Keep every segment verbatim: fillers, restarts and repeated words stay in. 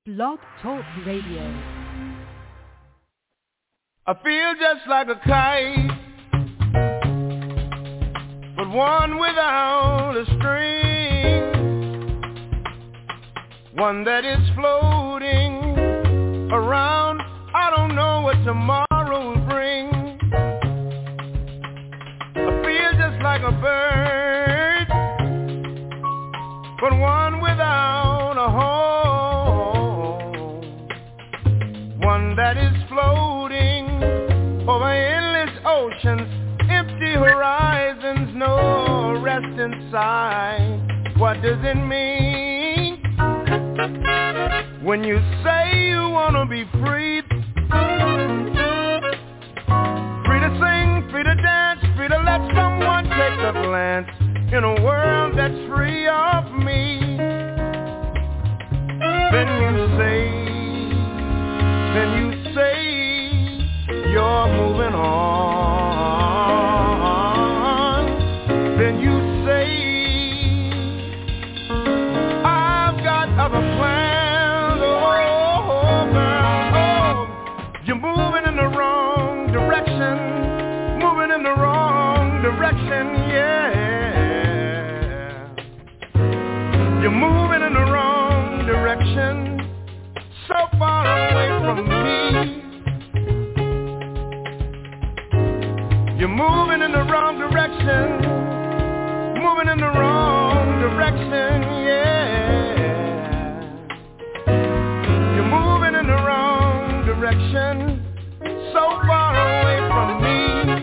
Blog Talk Radio. I feel just like a kite, but one without a string, one that is floating around. I don't know what tomorrow will bring. I feel just like a bird, but one without a home, one that is floating over endless oceans, empty horizons, no rest inside. What does it mean when you say you want to be free? Free to sing, free to dance, free to let someone take a glance in a world that's free of me. Then you say, then you say you're moving on. Then you say I've got other plans. Oh, girl, oh, you're moving in the wrong direction, moving in the wrong direction, yeah. You're moving in the wrong direction, so far away from me. You're moving in the wrong direction, moving in the wrong direction, yeah. You're moving in the wrong direction, so far away from me.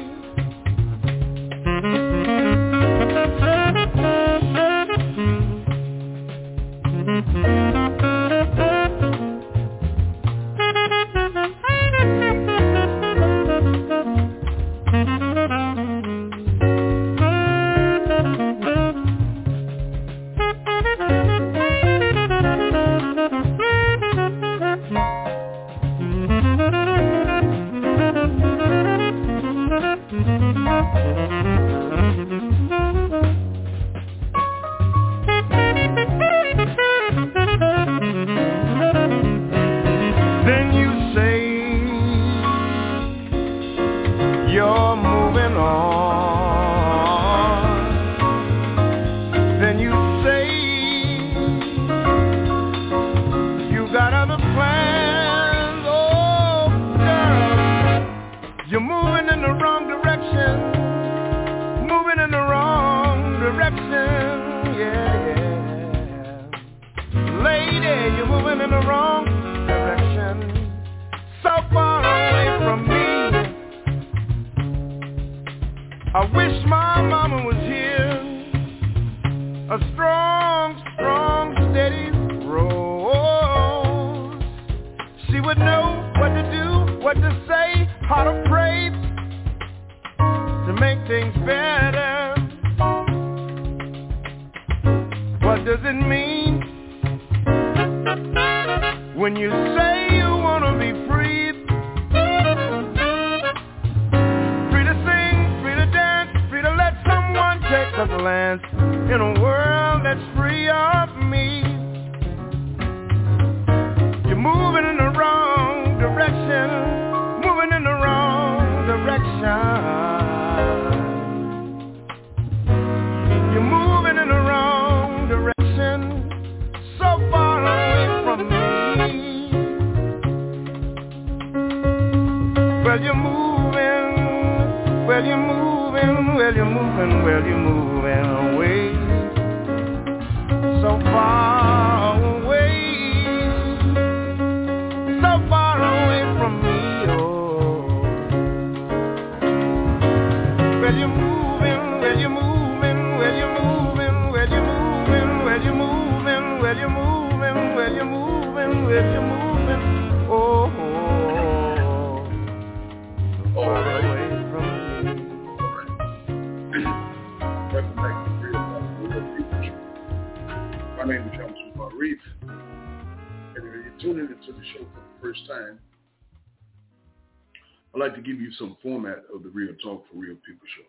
I'd like to give you some format of the Real Talk for Real People show.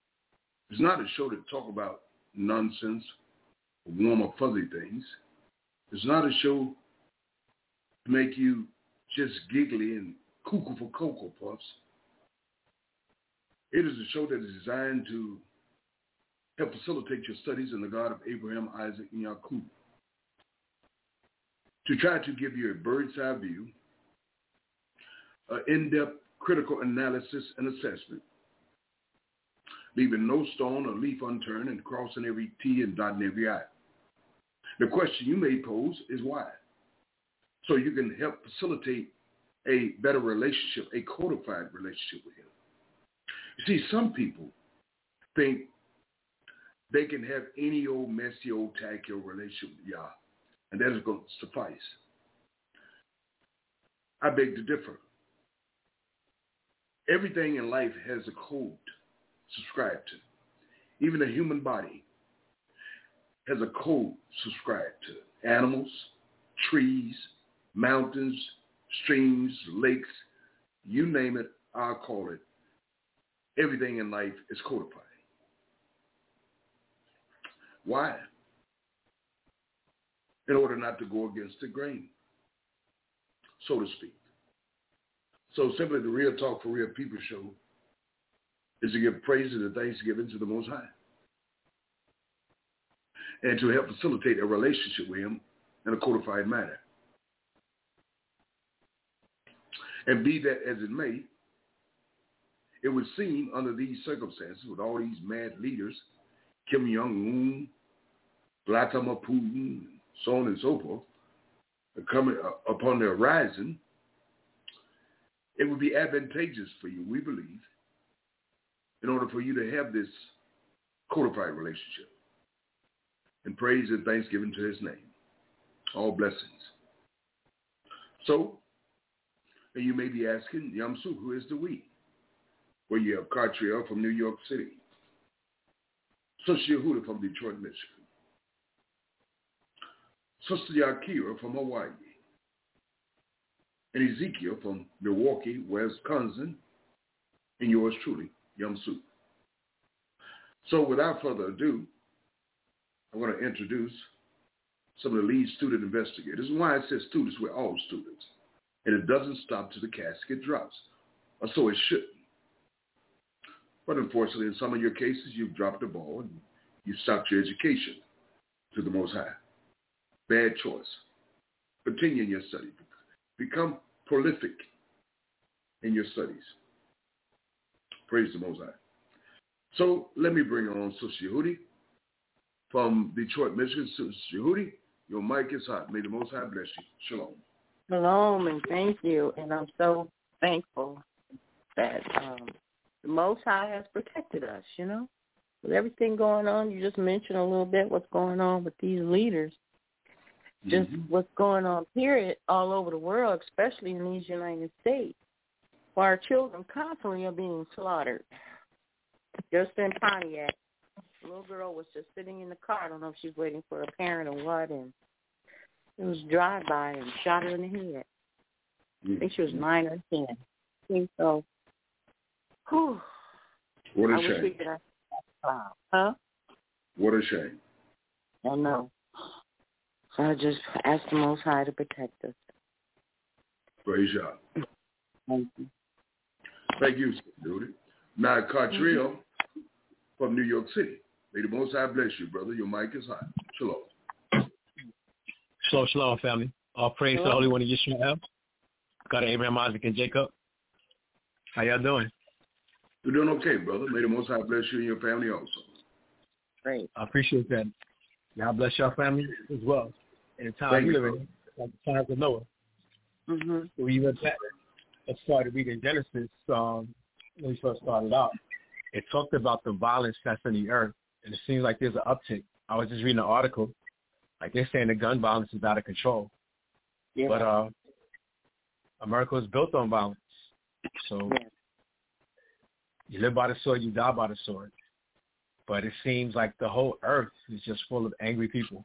It's not a show to talk about nonsense, warm or fuzzy things. It's not a show to make you just giggly and cuckoo for Cocoa Puffs. It is a show that is designed to help facilitate your studies in the God of Abraham, Isaac, and Jacob. To try to give you a bird's eye view, an in-depth critical analysis and assessment, leaving no stone or leaf unturned and crossing every T and dotting every I. The question you may pose is why? So you can help facilitate a better relationship, a codified relationship with him. You see, some people think they can have any old messy old tacky old relationship with Yah, and that is going to suffice. I beg to differ. Everything in life has a code subscribed to. Even the human body has a code subscribed to. Animals, trees, mountains, streams, lakes, you name it, I'll call it. Everything in life is codified. Why? In order not to go against the grain, so to speak. So simply the Real Talk for Real People show is to give praise and thanksgiving to the Most High and to help facilitate a relationship with him in a codified manner. And be that as it may, it would seem under these circumstances with all these mad leaders, Kim Jong-un, Vladimir Putin, so on and so forth, coming upon the horizon, it would be advantageous for you, we believe, in order for you to have this codified relationship. And praise and thanksgiving to his name. All blessings. So, and you may be asking, Yamsu, who is the we? Well, you have Cartriel from New York City. Sister Yehuda from Detroit, Michigan. Sister Yakira from Hawaii. And Ezekiel from Milwaukee, Wisconsin. And yours truly, Yamsu. So without further ado, I'm going to introduce some of the lead student investigators. And why I say students, we're all students. And it doesn't stop till the casket drops. Or so it shouldn't. But unfortunately, in some of your cases, you've dropped the ball and you've stopped your education to the Most High. Bad choice. Continue in your study. Become prolific in your studies. Praise the Most High. So let me bring on Sister Yehudi from Detroit, Michigan. Sister Yehudi, your mic is hot. May the Most High bless you. Shalom. Shalom, and thank you. And I'm so thankful that um, the Most High has protected us, you know. With everything going on, you just mentioned a little bit what's going on with these leaders. Just mm-hmm. what's going on, period, all over the world, especially in these United States, where our children constantly are being slaughtered. Just in Pontiac, a little girl was just sitting in the car. I don't know if she's waiting for a parent or what, and it was drive-by and shot her in the head. I think she was nine or ten. I think so. Whew. What a I shame. Wish we could have wow. Huh? What a shame. I know. So I just ask the Most High to protect us. Praise God. Thank you. Thank you, Judy. Now, Cartriel mm-hmm. from New York City. May the Most High bless you, brother. Your mic is hot. Shalom. Shalom, shalom, family. All praise Hello. To the Holy One of Yisrael. God of Abraham, Isaac, and Jacob. How y'all doing? We're doing okay, brother. May the Most High bless you and your family also. Great. I appreciate that. God bless your family as well. In the time we live in, like the times of Noah. Mm-hmm. We went back and started reading Genesis um, when we first started out. It talked about the violence that's in the earth, and it seems like there's an uptick. I was just reading an article. Like they're saying the gun violence is out of control. Yeah. But uh, America is built on violence. So yeah. You live by the sword, you die by the sword. But it seems like the whole earth is just full of angry people.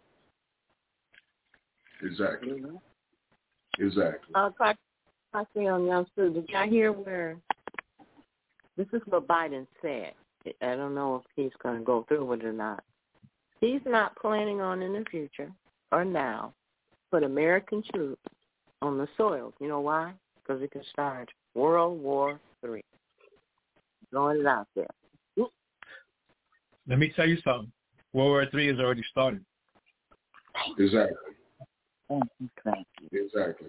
Exactly. Mm-hmm. Exactly. Uh, I see on Yamsu, did y'all hear where, this is what Biden said. I don't know if he's going to go through with it or not. He's not planning on in the future or now put American troops on the soils. You know why? Because it can start World War Three. Throwing it out there. Let me tell you something. World War Three has already started. Exactly. Thank you. Thank you. Exactly.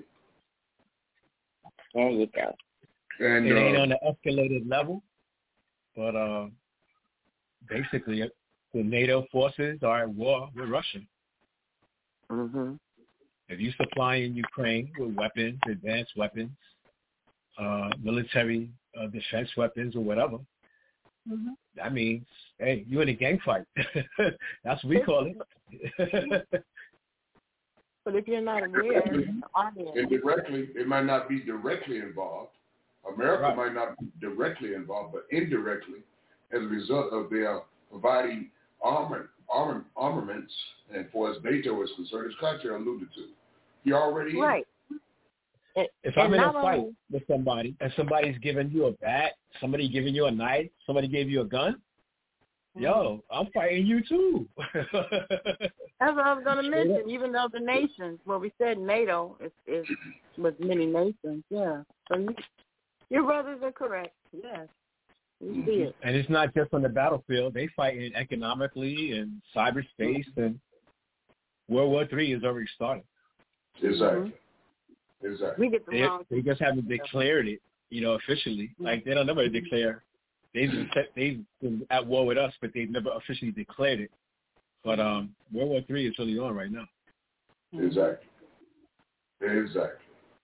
There you go. And it ain't uh, on the escalated level, but uh, basically the NATO forces are at war with Russia. Mm-hmm. If you supplying Ukraine with weapons, advanced weapons, uh, military uh, defense weapons or whatever, mm-hmm. that means, hey, you in a gang fight. That's what we call it. But if you're not aware, indirectly, it might not be directly involved. America right. might not be directly involved, but indirectly, as a result of their providing armor, armor, armaments, and for as NATO is concerned, as Country alluded to, he already right. Is. If I'm in a fight only, with somebody and somebody's giving you a bat, somebody giving you a knife, somebody gave you a gun, mm-hmm. yo, I'm fighting you too. That's what I was going to mention. Even though the nations, well, we said NATO is, is with many nations, yeah. So you, your brothers are correct, yes. You see it. And it's not just on the battlefield. They fighting economically and cyberspace, and World War Three has already started. Exactly. Mm-hmm. Exactly. We get the they, wrong they just haven't declared it, you know, officially. Mm-hmm. Like, they don't never declare. They've been, they've been at war with us, but they've never officially declared it. But um, World War Three is really on right now. Exactly. Exactly.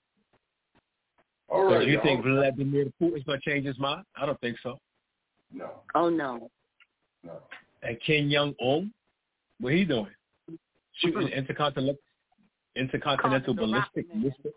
All right. So you y'all. think Vladimir Putin's going to change his mind? I don't think so. No. Oh, no. No. And Kim Jong-un, what he doing? Shooting intercontinental, intercontinental ballistic missiles.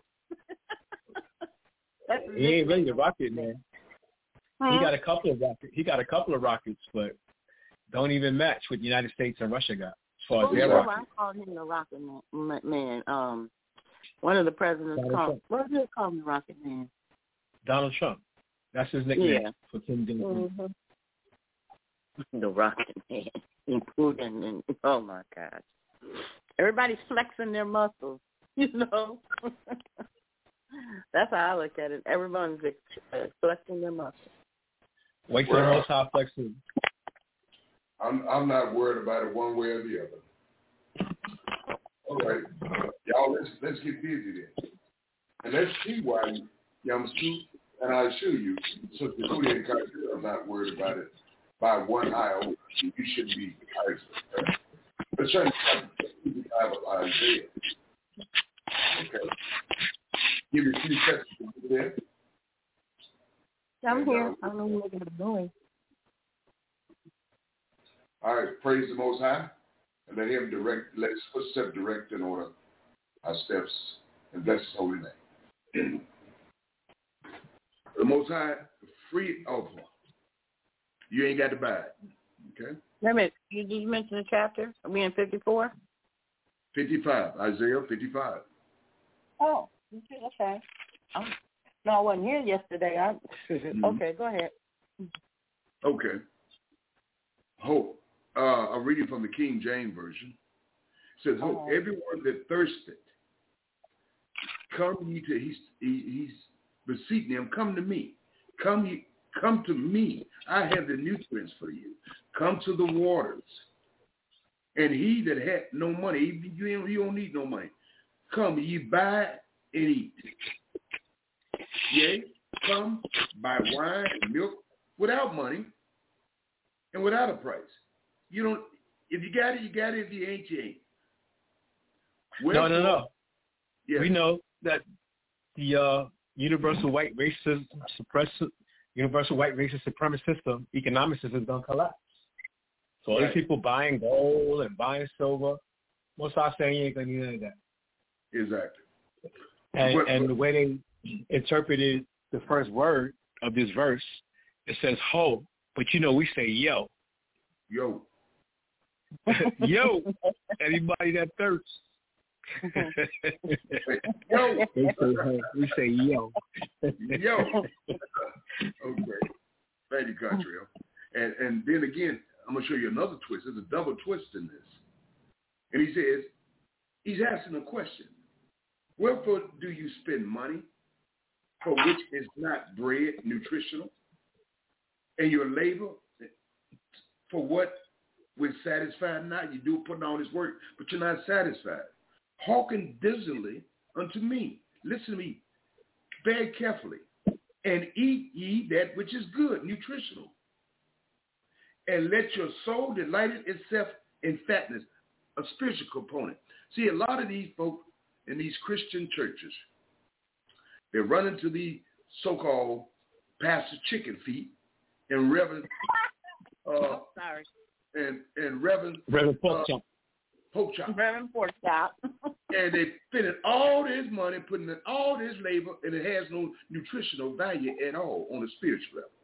He ain't really the rocket man. Huh? He got a couple of rockets. He got a couple of rockets, but don't even match what the United States and Russia got as far as well, their no, rockets. I called him the rocket man. man. Um, one of the presidents called. What did they call him, the rocket man? Donald Trump. That's his nickname yeah. for Kim Jong-un. Mm-hmm. The rocket man, including and oh my gosh, everybody's flexing their muscles. You know, that's how I look at it. Everyone's flexing their muscles. Wait till well, the most high flexing. I'm I'm not worried about it one way or the other. All right, y'all, let's let's get busy then, and let's see why Yamsu and I assure you, so the Booty and Country are not worried about it by one iota. You shouldn't be either. Let's try to have Isaiah. Okay. Give you a few seconds to do that. I'm and, here. Uh, I don't know what I'm doing. All right. Praise the Most High, and let Him direct. Let His footsteps direct and order our steps, and bless His holy name. The Most High, free offer. You ain't got to buy it. Okay? Wait a minute. You just mentioned the chapter? Are we in fifty-four? fifty-five. Isaiah fifty-five. Oh, okay. I'm, no, I wasn't here yesterday. I, mm-hmm. Okay, go ahead. Okay. Hope. Uh, I'm reading from the King James Version. It says, hope, oh. everyone that thirsteth, come ye to, he's, he, he's beseeching them, come to me. Come ye, come to me. I have the nutrients for you. Come to the waters. And he that had no money, you don't, you don't need no money. Come, ye buy and eat. Yea, come, buy wine and milk without money and without a price. You don't, if you got it, you got it. If you ain't, you ain't. Wherefore, no, no, no. Yes. We know that the uh, universal white racist suppressive, universal white racist supremacist system, economic system is going to collapse. So all right. These people buying gold and buying silver, most are saying you ain't going to need none of that. Exactly. And, but, and but, the way they interpreted the first word of this verse, it says ho, but you know we say yo. Yo. Yo. Anybody that thirsts. Yo. They say ho. We say yo. Yo. Okay. Thank you, Country. And and then again, I'm going to show you another twist. There's a double twist in this. And he says, he's asking a question. Wherefore do you spend money for which is not bread, nutritional, and your labor for what will satisfy not? You do putting on his work, but you're not satisfied. Hearken diligently unto me. Listen to me very carefully. And eat ye that which is good, nutritional. And let your soul delight itself in fatness, a spiritual component. See, a lot of these folks in these Christian churches, they're running to the so-called pastor chicken feet and Reverend uh, Sorry. and and Reverend Reverend Pork Chop. Uh, pork chop. Reverend Pork Chop. And they spending all this money, putting in all this labor, and it has no nutritional value at all on a spiritual level.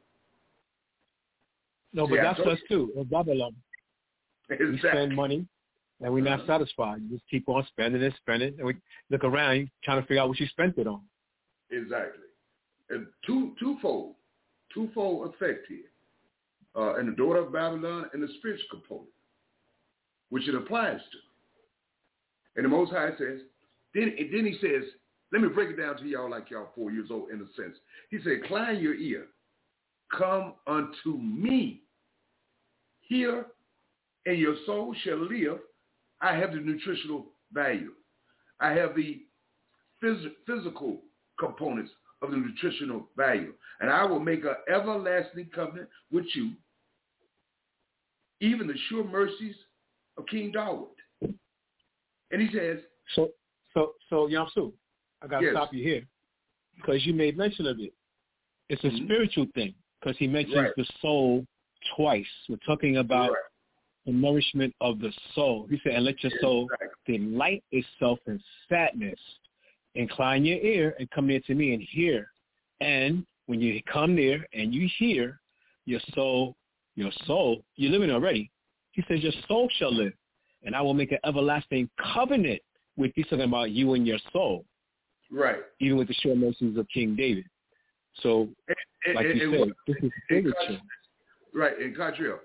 No, but See, that's us too. In Babylon, exactly. we spend money and we're not uh-huh. satisfied. You just keep on spending and spending, and we look around, you trying to figure out what you spent it on. Exactly. And two twofold, twofold effect here. Uh, and the daughter of Babylon and the spiritual component, which it applies to. And the Most High says, then, then he says, let me break it down to y'all like y'all four years old in a sense. He said, incline your ear, come unto me. Hear, and your soul shall live. I have the nutritional value. I have the phys- physical components of the nutritional value. And I will make an everlasting covenant with you, even the sure mercies of King David. And he says, so, so, so, Yamsu, I got to yes. stop you here because you made mention of it. It's a mm-hmm. spiritual thing because he mentions right. the soul twice. We're talking about right. the nourishment of the soul. He said, and let your soul exactly. delight itself in fatness. Incline your ear and come near to me and hear. And when you come near and you hear, your soul, your soul, you're living already. He says, your soul shall live. And I will make an everlasting covenant with you, talking about you and your soul. Right. Even with the sure mercies of King David. So, and, like and, you and, said, this is spiritual. Right, in Catriel.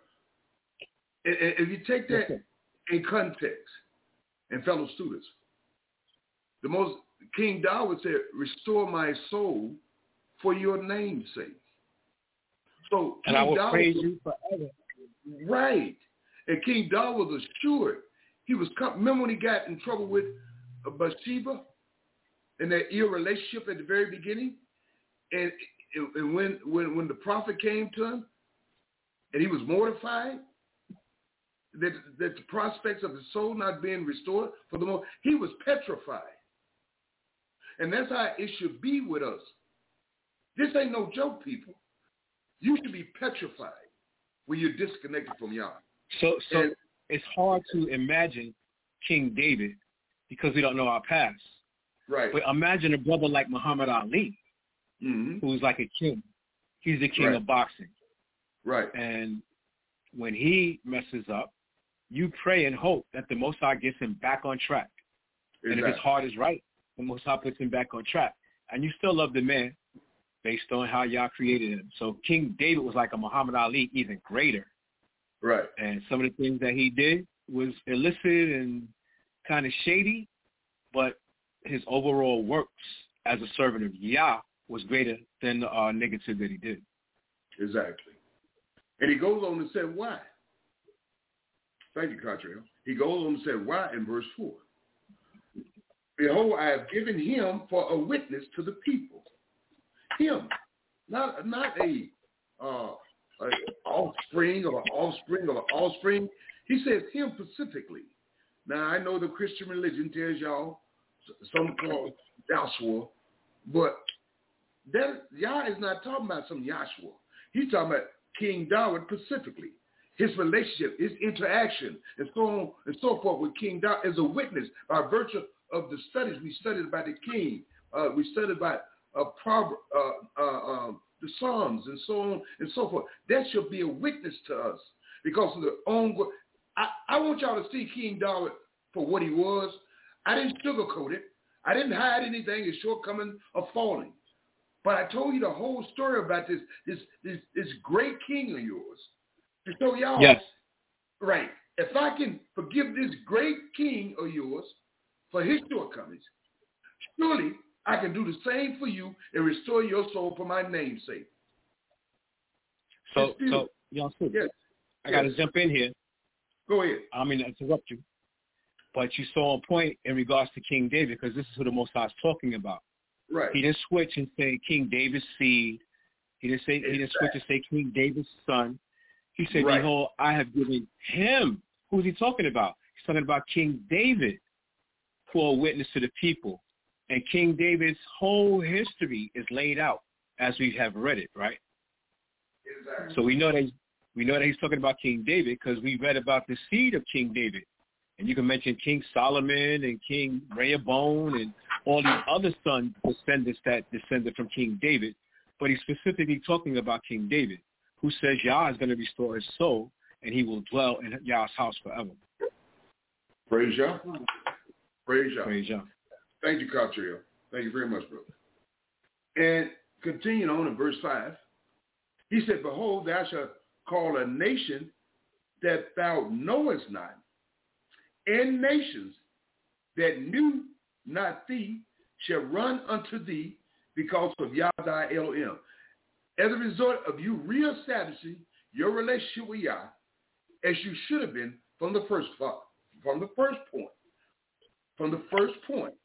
If you take that yes, in context, and fellow students, the most, King David said, restore my soul for your name's sake. So and King I will David, praise you forever. Right. And King David was assured. He was, remember when he got in trouble with Bathsheba and that ill relationship at the very beginning? And, and when, when, when the prophet came to him and he was mortified that, that the prospects of his soul not being restored for the moment, he was petrified. And that's how it should be with us. This ain't no joke, people. You should be petrified when you're disconnected from Yah. So, so and, it's hard to imagine King David because we don't know our past. Right. But imagine a brother like Muhammad Ali, mm-hmm. who's like a king. He's the king right. of boxing. Right. And when he messes up, you pray and hope that the Most High gets him back on track. Exactly. And if his heart is right, the Most High puts him back on track. And you still love the man based on how Yah created him. So King David was like a Muhammad Ali, even greater. Right. And some of the things that he did was illicit and kind of shady, but his overall works as a servant of Yah was greater than the uh, negative that he did. Exactly. And he goes on to say why. Thank you, Catriel. He goes on to say why in verse four. Behold, I have given him for a witness to the people. Him, not not a, uh, a offspring or an offspring or an offspring. He says him specifically. Now, I know the Christian religion tells y'all some call Joshua, but that Yah is not talking about some Joshua. He's talking about King David specifically. His relationship, his interaction, and so on and so forth with King David as a witness by virtue of the studies we studied about the king. Uh, we studied about uh, proverb, uh, uh, uh, the Psalms and so on and so forth. That should be a witness to us because of the ongoing. I, I want y'all to see King David for what he was. I didn't sugarcoat it. I didn't hide anything, his shortcoming of falling. But I told you the whole story about this this this, this great king of yours. To show y'all, yes. Right, if I can forgive this great king of yours for his shortcomings, surely I can do the same for you and restore your soul for my name's sake. So, so, y'all see, yes. I got to yes. jump in here. Go ahead. I mean, interrupt you. But you saw a point in regards to King David, because this is who the Most High is talking about. Right. He didn't switch and say King David's seed. He didn't say exactly. He didn't switch and say King David's son. He said, right. Behold, I have given him. Who's he talking about? He's talking about King David for a witness to the people. And King David's whole history is laid out as we have read it, right? Exactly. So we know that we know that he's talking about King David because we read about the seed of King David. And you can mention King Solomon and King Rehoboam and all these other sons, descendants that descended from King David. But he's specifically talking about King David, who says Yah is going to restore his soul and he will dwell in Yah's house forever. Praise Yah. Praise Yah. Praise Yah. Thank you, Cottrell. Thank you very much, brother. And continuing on in verse five, he said, Behold, thou shalt call a nation that thou knowest not, and nations that knew not thee shall run unto thee because of Yah thy Elohim. As a result of you reestablishing your relationship with Yah, as you should have been from the first from the first point. From the first point.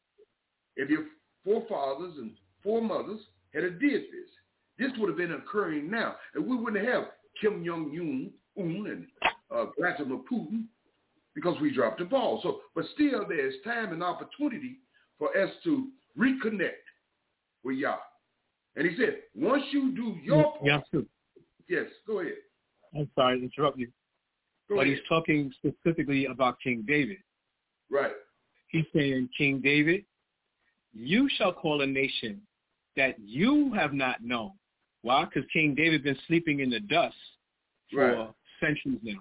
If your forefathers and foremothers had did this, this would have been occurring now. And we wouldn't have Kim Jong-un and uh, Vladimir Putin because we dropped the ball. So, but still there's time and opportunity for us to reconnect with Yah. And he said, once you do your part. Yeah, yeah, yes, go ahead. I'm sorry to interrupt you. Go but ahead. He's talking specifically about King David. Right. He's saying, King David, you shall call a nation that you have not known. Why? Because King David been sleeping in the dust for right. centuries now.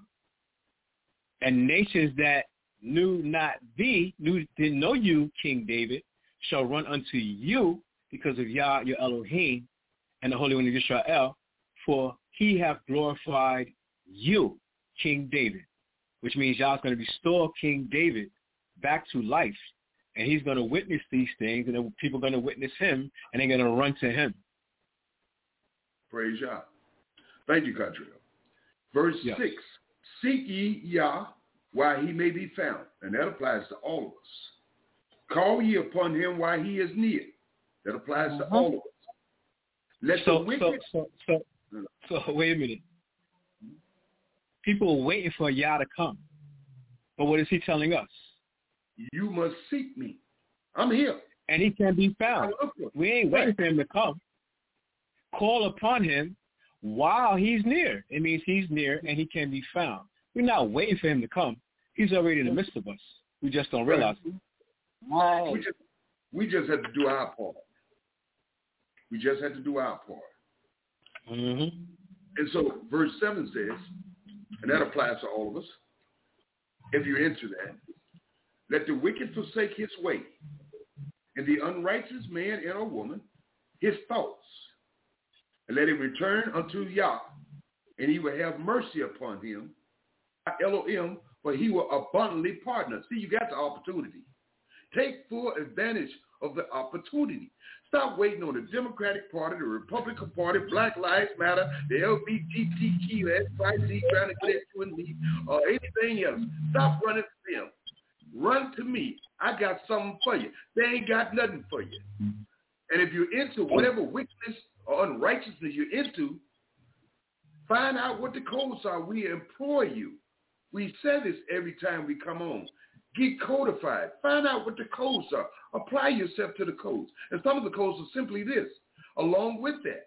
And nations that knew not thee, knew, didn't know you, King David, shall run unto you because of Yah, your Elohim, and the Holy One of Israel, for he hath glorified you, King David, which means Yah's going to restore King David back to life. And he's going to witness these things, and then people are going to witness him, and they're going to run to him. Praise Yah. Thank you, Cottrell. Verse yes. six, seek ye Yah while he may be found. And that applies to all of us. Call ye upon him while he is near. That applies uh-huh. to all of us. Let so, the wicked... So, so, so, so, wait a minute. People are waiting for Yah to come. But what is he telling us? You must seek me. I'm here. And he can be found. We ain't waiting for him to come. Call upon him while he's near. It means he's near and he can be found. We're not waiting for him to come. He's already in the midst of us. We just don't realize it. Right. We just, we just have to do our part. We just have to do our part. Mm-hmm. And so verse seven says, and that applies to all of us, if you're into that, let the wicked forsake his way, and the unrighteous man and or woman his thoughts, and let him return unto Yah, and he will have mercy upon him, Elohim, for he will abundantly pardon. See, you got the opportunity. Take full advantage of the opportunity. Stop waiting on the Democratic Party, the Republican Party, Black Lives Matter, the L G B T Q, X Y Z, trying to get you and me, or anything else. Stop running to them. Run to me. I got something for you. They ain't got nothing for you. And if you're into whatever wickedness or unrighteousness you're into, find out what the codes are. We implore you. We say this every time we come on. Get codified. Find out what the codes are. Apply yourself to the codes. And some of the codes are simply this. Along with that,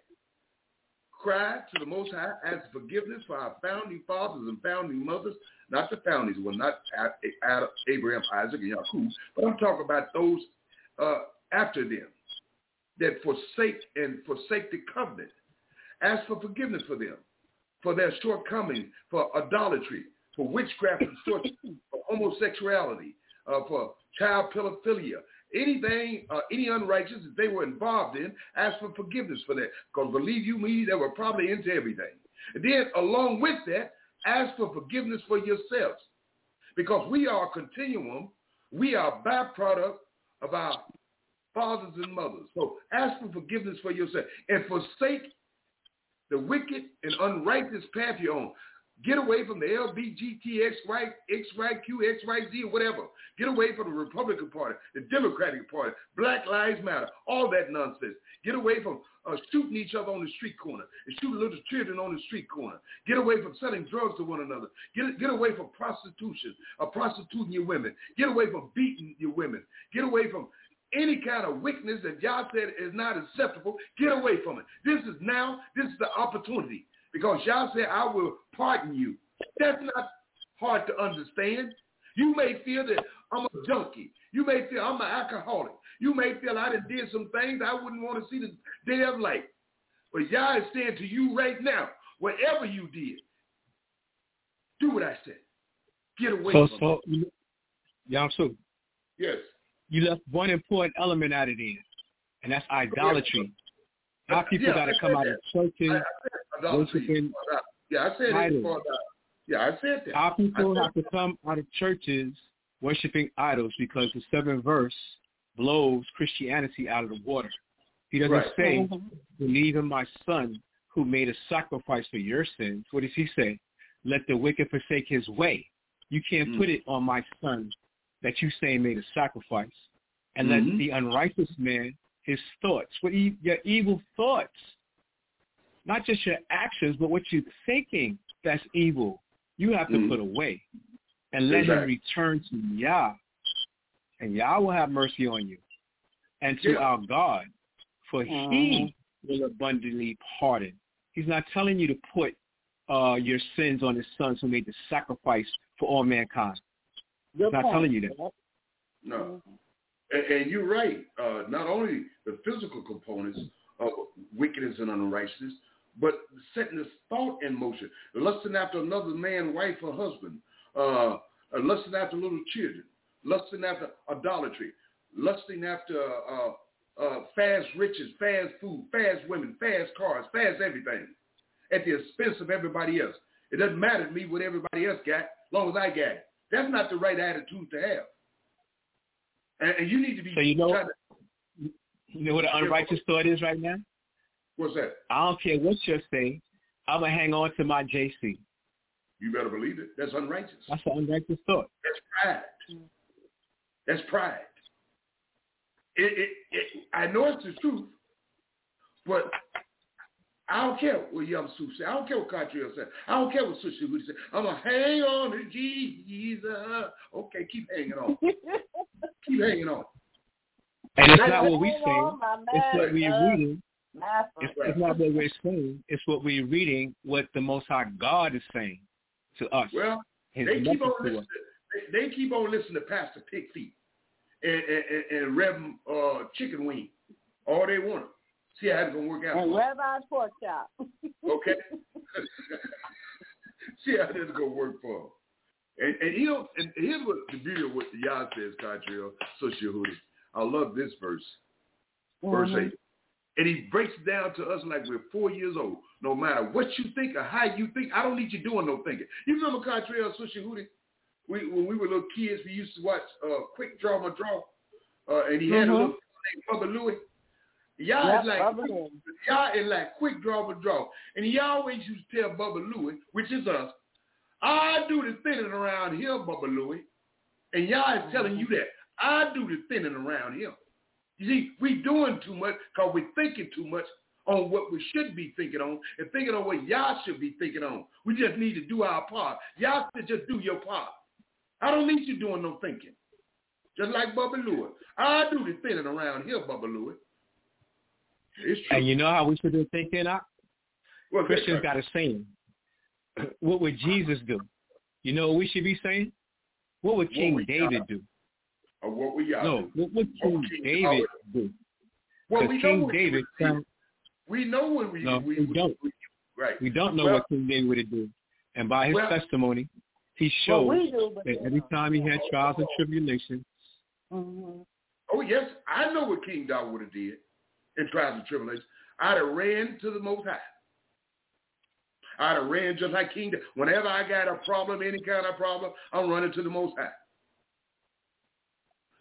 cry to the Most High, ask forgiveness for our founding fathers and founding mothers. Not the foundings, well, not Adam, Abraham, Isaac, and Yaakov, but I'm talking about those uh, after them that forsake and forsake the covenant. Ask for forgiveness for them, for their shortcomings, for idolatry, for witchcraft and sorcery, for homosexuality, uh, for child pedophilia, anything, uh, any unrighteous that they were involved in, ask for forgiveness for that. Because believe you me, they were probably into everything. And then along with that, ask for forgiveness for yourselves. Because we are a continuum. We are a byproduct of our fathers and mothers. So ask for forgiveness for yourself and forsake the wicked and unrighteous path you're on. Get away from the L B G T X Y, X Y Q, X Y Z, or whatever. Get away from the Republican Party, the Democratic Party, Black Lives Matter, all that nonsense. Get away from uh, shooting each other on the street corner and shooting little children on the street corner. Get away from selling drugs to one another. Get, get away from prostitution, or prostituting your women. Get away from beating your women. Get away from any kind of wickedness that y'all said is not acceptable. Get away from it. This is now, this is the opportunity. Because y'all say, I will pardon you. That's not hard to understand. You may feel that I'm a junkie. You may feel I'm an alcoholic. You may feel I done did some things I wouldn't want to see the day of light. But y'all is saying to you right now, whatever you did, do what I said. Get away so, from so, it. Yeah, so Yes. You left one important element out of there, and that's idolatry. Now people yeah, got to come out of churches, I, I worshiping Yeah, I said idols. it before that. Yeah, I said that. Our people have that. to come out of churches worshiping idols because the seventh verse blows Christianity out of the water. He doesn't Right. say, Mm-hmm. believe in my son who made a sacrifice for your sins. What does he say? Let the wicked forsake his way. You can't Mm. put it on my son that you say made a sacrifice. And Mm-hmm. let the unrighteous man, his thoughts, what e- your evil thoughts, not just your actions, but what you're thinking that's evil, you have to Mm-hmm. put away. And let Exactly. him return to Yah. And Yah will have mercy on you. And to Yeah. our God, for Mm-hmm. he will abundantly pardon. He's not telling you to put uh, your sins on his sons who made the sacrifice for all mankind. Good He's not point. telling you that. No. And, and you're right. Uh, not only the physical components of wickedness and unrighteousness, but setting this thought in motion. Lusting after another man, wife, or husband. Uh, lusting after little children. Lusting after idolatry. Lusting after uh, uh, fast riches, fast food, fast women, fast cars, fast everything. At the expense of everybody else. It doesn't matter to me what everybody else got, as long as I got it. That's not the right attitude to have. And, and you need to be So you know, trying to, you know what an unrighteous thought is right now? what's that? I don't care what you're saying. I'm going to hang on to my J C. You better believe it. That's unrighteous. That's an unrighteous thought. That's pride. That's pride. It, it, it, I know it's the truth, but I don't care what Yum Soup said. I don't care what Catriel said. I don't care what Sushi Woody said. I'm going to hang on to Jesus. Okay, keep hanging on. Keep hanging on. And it's I not what hang we're on, saying. my It's what man, we're uh, reading. Master. It's, it's not what we're saying. It's what we're reading, what the Most High God is saying to us. Well, His they keep message on to listening. us. They, they keep on listening to Pastor Pigfeet and and, and Reverend uh, Chicken Wing. All they want. See how it's gonna work out. And for them. Rabbi Pork Chop. Okay. See how this is gonna work for them. And, and you know, and here's what the beauty of what Yah says, Catriel, Social Hoodie. I love this verse, verse Mm-hmm. eight. And he breaks it down to us like we're four years old. No matter what you think or how you think, I don't need you doing no thinking. You remember Catriel, Social Hoodie? We, when we were little kids, we used to watch uh, Quick Draw My Draw, uh, and he had Mm-hmm. a little named Bubba Louie. Y'all Yep, is like Bubba Louie. y'all is like Quick Draw My Draw, and he always used to tell Bubba Louie, which is us, I do the thinning around here, Bubba Louie, and y'all is telling you that I do the thinning around here. You see, we doing too much because we're thinking too much on what we should be thinking on and thinking on what y'all should be thinking on. We just need to do our part. Y'all should just do your part. I don't need you doing no thinking. Just like Bubba Louie. I do the thinning around here, Bubba Louie. It's true. And you know how we should be thinking? I, What's Christians that? got a saying. What would Jesus do? You know what we should be saying? What would King would David y'all- do? Or what we y'all No, do? what would What King would King David David do? Well, Because we know King what he David, would do. found, We know what we, No, we, we we don't. We, right. we don't know Well- what King David would do. And by his Well- testimony, he What showed we do, but that every time he had trials and tribulations, Mm-hmm. Oh, yes, I know what King David would have did in trials and tribulations. I'd have ran to the Most High. I'd have ran just like King David. Whenever I got a problem, any kind of problem, I'm running to the Most High.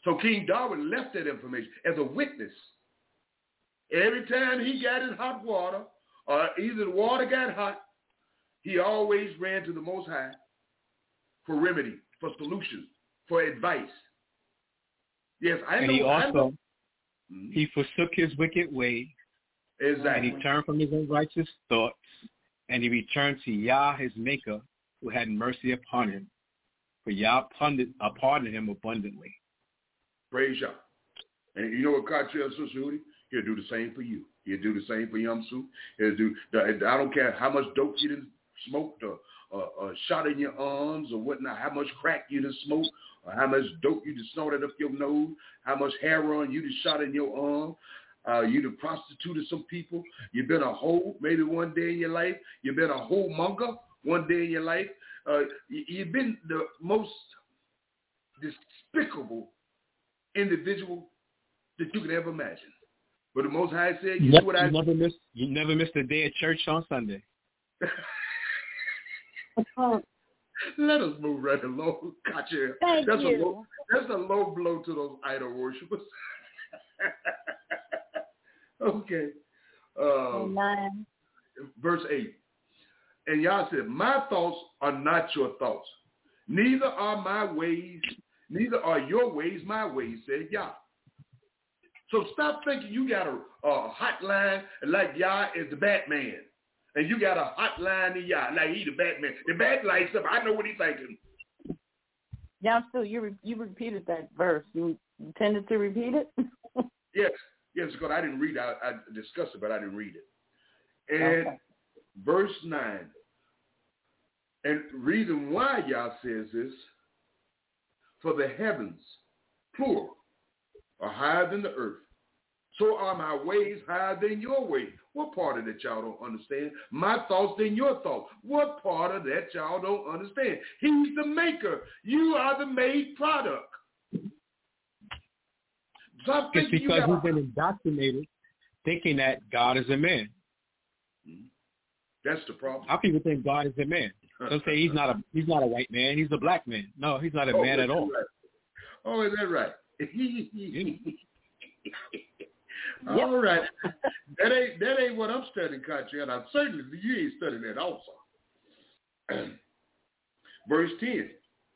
So King Darwin left that information as a witness. Every time he got in hot water, or either the water got hot, he always ran to the Most High for remedy, for solution, for advice. Yes, I and know. And he also, know. he forsook his wicked way. Exactly. And he turned from his unrighteous thoughts, and he returned to Yah, his maker, who had mercy upon him. For Yah pardoned, uh, pardoned him abundantly. Praise Yah. And you know what, Cartier, Sister Hootie? He'll do the same for you. He'll do the same for Yamsu. He'll do. I don't care how much dope you done smoked or, or, or shot in your arms or whatnot, how much crack you done smoked, or how much dope you done snorted up your nose, how much heroin you done shot in your arm. Uh, you done prostituted some people. You've been a hoe maybe one day in your life. You've been a homemonger one day in your life. Uh, you, you've been the most despicable individual that you could ever imagine. But the Most High said, you, you do what I you never miss. You never missed a day at church on Sunday. Let us move right along. Gotcha. Thank that's you. A low, that's a low blow to those idol worshipers. Okay. Um, Amen. Verse eight. And Yah said, my thoughts are not your thoughts. Neither are my ways, neither are your ways my ways, said Yah. So stop thinking you got a, a hotline like Yah is the Batman. And you got a hotline to Yah like he the Batman. The bat lights up. I know what he's thinking. Yeah, still, you re- you repeated that verse. You intended to repeat it? Yes. Yes, because I didn't read it. I, I discussed it, but I didn't read it. And okay. Verse nine. And reason why Yah says this, for the heavens, plural, are higher than the earth. So are my ways higher than your ways. What part of that y'all don't understand? My thoughts than your thoughts. What part of that y'all don't understand? He's the maker. You are the made product. It's because we've been indoctrinated thinking that God is a man. That's the problem. How people think God is a man? Some say he's not a he's not a white man. He's a black man. No, he's not a oh, man at all. Right. Oh, is that right? All right. That ain't that ain't what I'm studying, Kachi, and I'm certainly you ain't studying that also. Verse ten.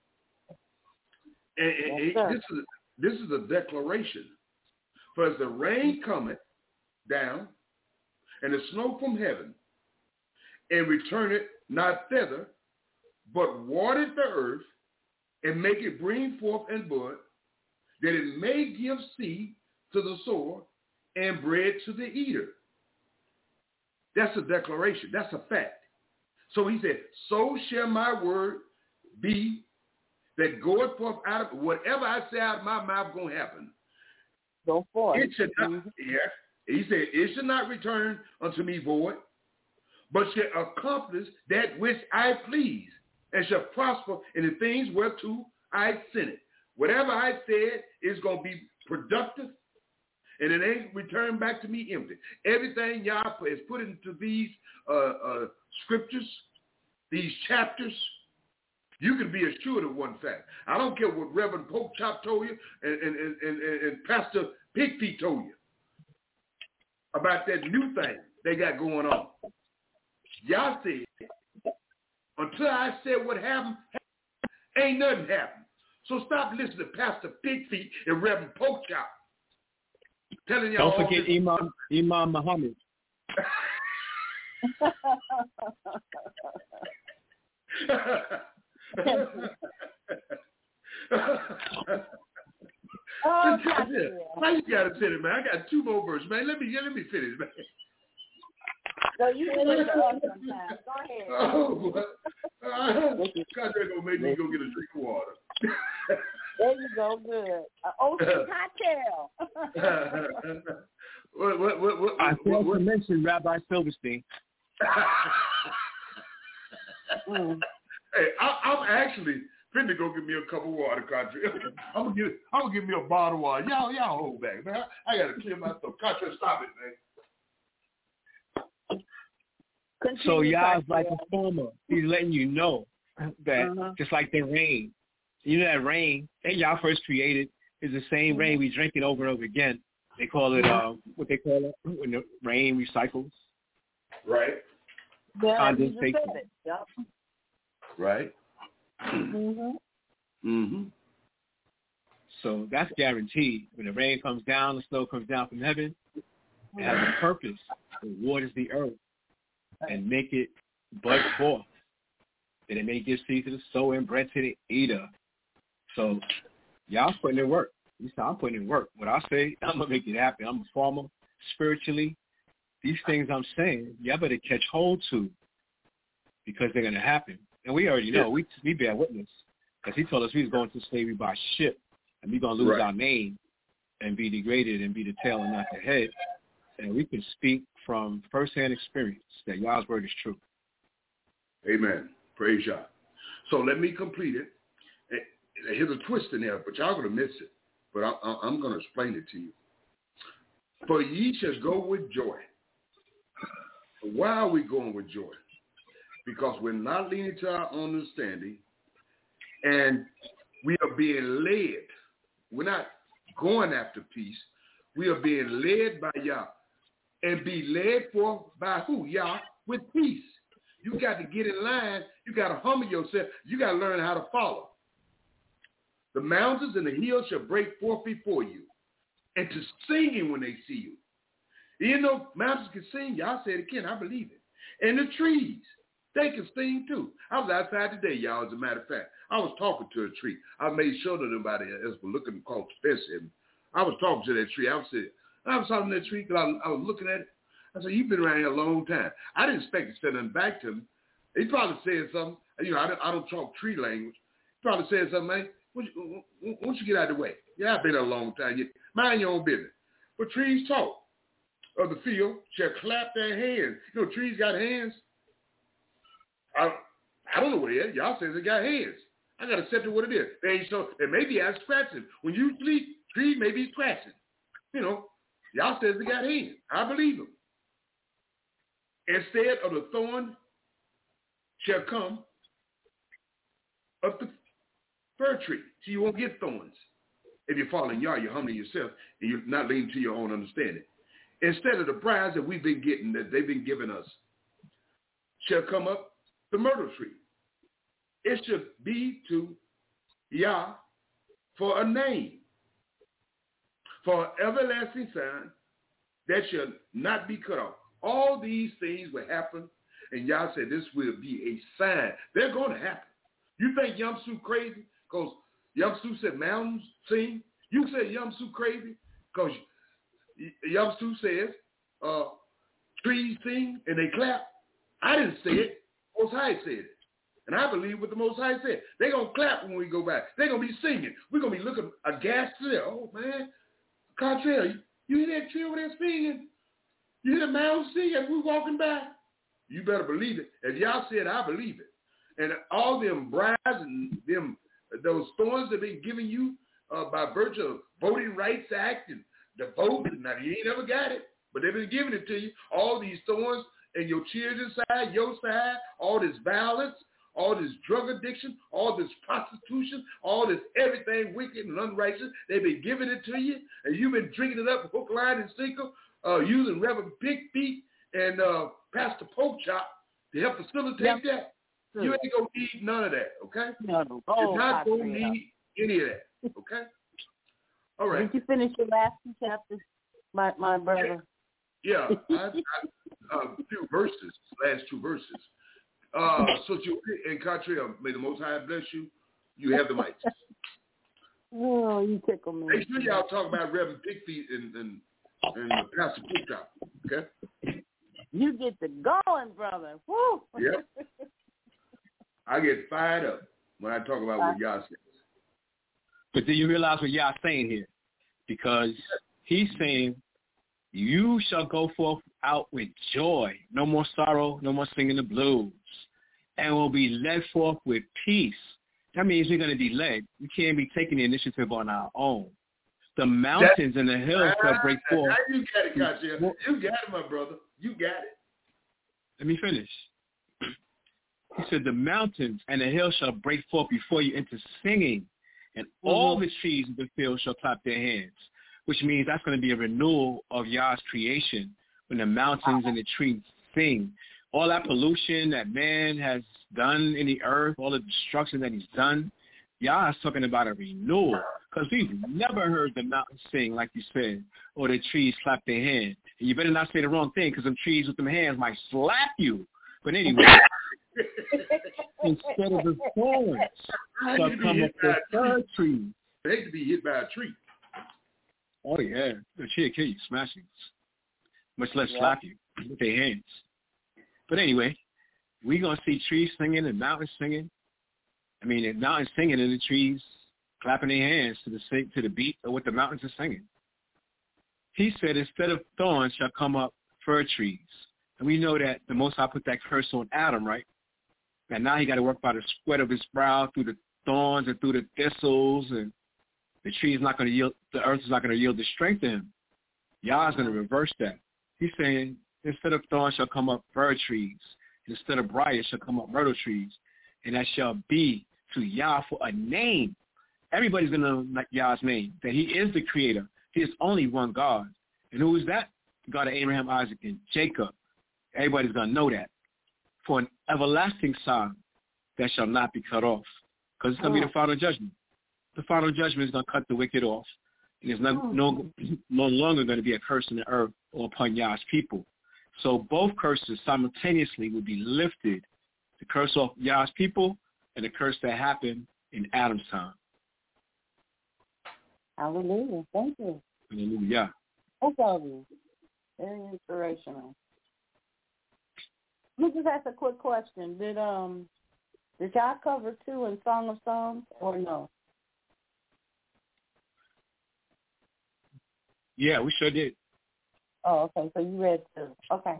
And, and, yes, and this is this is a declaration. For as the rain cometh down, and the snow from heaven, and return it not thither, but water the earth, and make it bring forth and bud, that it may give seed to the sower and bread to the eater. That's a declaration. That's a fact. So he said, so shall my word be that goeth forth out of whatever I say out of my mouth going to happen. Go forth. It should not, yeah. He said, it should not return unto me void, but shall accomplish that which I please, and shall prosper in the things whereto I sent it. Whatever I said is going to be productive, and it ain't returned back to me empty. Everything Yah has put into these uh, uh, scriptures, these chapters, you can be assured of one fact. I don't care what Reverend Pope Chop told you and, and, and, and, and Pastor Big Feet told you about that new thing they got going on. Yah said, until I said what happened, ain't nothing happened. So stop listening to Pastor Big Feet and Reverend Pope Chop telling y'all. Don't forget Imam Imam Muhammad. Oh, how you gotta say it, man? I got two more verses, man. Let me let me finish, man. So you can listen to us sometime. Go ahead. Oh, uh, Conrad gonna make me go get a drink of water. There you go, good. Uh, ocean cocktail. what, what, what, what, I failed what, to mention Rabbi Silverstein. mm. Hey, I, I'm actually finna go get me a cup of water, Contra. I'm gonna get, I'm gonna give me a bottle of water. Y'all, y'all hold back, man. I, I gotta clear my throat. Contra, stop it, man. Continue, so Yah's Contra. like a farmer. He's letting you know that uh-huh. just like the rain, you know that rain that Yah first created, It's the same rain we drink it over and over again. They call it, uh, what they call it, when the rain recycles. Right. Yeah, you just said it. Yep. Right. Mm-hmm. Mm-hmm. So that's guaranteed. When the rain comes down, the snow comes down from heaven, it has a purpose. It waters the earth and make it bud forth. And it may give seed to the sower and bread to the eater. So y'all putting in work. You say, I'm putting in work. What I say, I'm going to make it happen. I'm a farmer spiritually. These things I'm saying, y'all better catch hold to because they're going to happen. And we already know. We we bear witness because he told us we was going to slavery by ship and we're going to lose right. our name and be degraded and be the tail and not the head. And we can speak from firsthand experience that y'all's word is true. Amen. Praise God. So let me complete it. Here's a twist in there, but y'all going to miss it. But I, I, I'm going to explain it to you. For ye shall go with joy. Why are we going with joy? Because we're not leaning to our understanding, and we are being led. We're not going after peace. We are being led by Yah. And be led for by who? Yah, with peace. You got to get in line. You got to humble yourself. You got to learn how to follow. The mountains and the hills shall break forth before you, and to singing when they see you. You know, mountains can sing. Y'all said it again. I believe it. And the trees, they can sing too. I was outside today, y'all, as a matter of fact. I was talking to a tree. I made sure that nobody else was looking across the fence at me. I was talking to that tree. I was saying, I was talking to that tree because I, I was looking at it. I said, you've been around here a long time. I didn't expect to say nothing back to him. He probably said something. You know, I don't, I don't talk tree language. He probably said something, man. Why don't you get out of the way? Yeah, I've been here a long time. You, mind your own business. But trees talk. Of the field shall clap their hands. You know, trees got hands. I, I don't know what it is. Y'all says they got hands. I got to accept it what it is. They ain't so. It may be as scratching. When you sleep, trees may be scratching. You know, y'all says they got hands. I believe them. Instead of the thorn shall come up the fir tree. So you won't get thorns. If you're following Yah, you're humbling yourself, and you're not leaning to your own understanding. Instead of the prize that we've been getting, that they've been giving us, shall come up the myrtle tree. It should be to Yah for a name, for an everlasting sign that shall not be cut off. All these things will happen, and Yah said this will be a sign. They're going to happen. You think Yamsu crazy because Yamsu said mountains sing? You said Yamsu crazy because Yamsu says uh, trees sing and they clap. I didn't say it. Most High said it. And I believe what the Most High said. They're going to clap when we go back. They're going to be singing. We're going to be looking aghast to them. Oh, man. Contrary, you hear that tree over there singing? You hear the mountains singing as we're walking by? You better believe it. If y'all said, I believe it. And all them bribes and them those thorns that they've been giving you uh, by virtue of Voting Rights Act and the vote, now you ain't never got it, but they've been giving it to you. All these thorns and your children's side, your side, all this violence, all this drug addiction, all this prostitution, all this everything wicked and unrighteous, they've been giving it to you, and you've been drinking it up hook, line, and sinker, uh, using Reverend Big Feet and uh, Pastor Poke Chop to help facilitate yep. that. You ain't going to need none of that, okay? No, no. Oh, You're not going to need any of that, okay? All right. Did you finish your last two chapters, my, my brother? Yeah, I, I, uh, few verses, last two verses. Uh, so you, in contrary, may the Most High bless you. You have the mic. Oh, you tickle me. Make sure y'all talk about Reverend Pigfeet and and, and Pastor Cooktown, okay? You get to going, brother. Woo! Yep. I get fired up when I talk about what Yah says. But do you realize what Yah's saying here? Because he's saying, you shall go forth out with joy. No more sorrow, no more singing the blues. And will be led forth with peace. That means we're going to be led. We can't be taking the initiative on our own. The mountains That's, and the hills shall break forth. You got it, Gotcha. You got it, my brother. You got it. Let me finish. He said, the mountains and the hills shall break forth before you into singing, and mm-hmm. all the trees of the field shall clap their hands, which means that's going to be a renewal of Yah's creation when the mountains and the trees sing. All that pollution that man has done in the earth, all the destruction that he's done, Yah is talking about a renewal, because we've never heard the mountains sing, like you said, or the trees clap their hands. And you better not say the wrong thing, because them trees with them hands might slap you. But anyway, instead of the thorns shall come up the third tree. They hate to be hit by a tree. Oh, yeah. The tree will kill you, smash you, much less yeah. slap you with their hands. But anyway, we're going to see trees singing and mountains singing. I mean, the mountains singing and the trees clapping their hands to the sing, to the beat of what the mountains are singing. He said, instead of thorns shall come up fir trees. And we know that the Most High put that curse on Adam, right? And now he got to work by the sweat of his brow through the thorns and through the thistles, and the tree is not going to yield, the earth is not going to yield the strength to him. Yah is going to reverse that. He's saying, instead of thorns shall come up fir trees. Instead of briars shall come up myrtle trees. And that shall be to Yah for a name. Everybody's going to know Yah's name, that he is the creator. He is only one God. And who is that? The God of Abraham, Isaac, and Jacob. Everybody's going to know that. For an everlasting sign that shall not be cut off. Because it's going to be the final judgment. The final judgment is going to cut the wicked off. And there's no, no, no longer going to be a curse in the earth or upon Yah's people. So both curses simultaneously will be lifted. The curse off Yah's people and the curse that happened in Adam's time. Hallelujah. Thank you. Hallelujah. Thank you. Very inspirational. Let me just ask a quick question. Did um did y'all cover two in Song of Songs or no? Yeah, we sure did. Oh, okay. So you read two. Okay.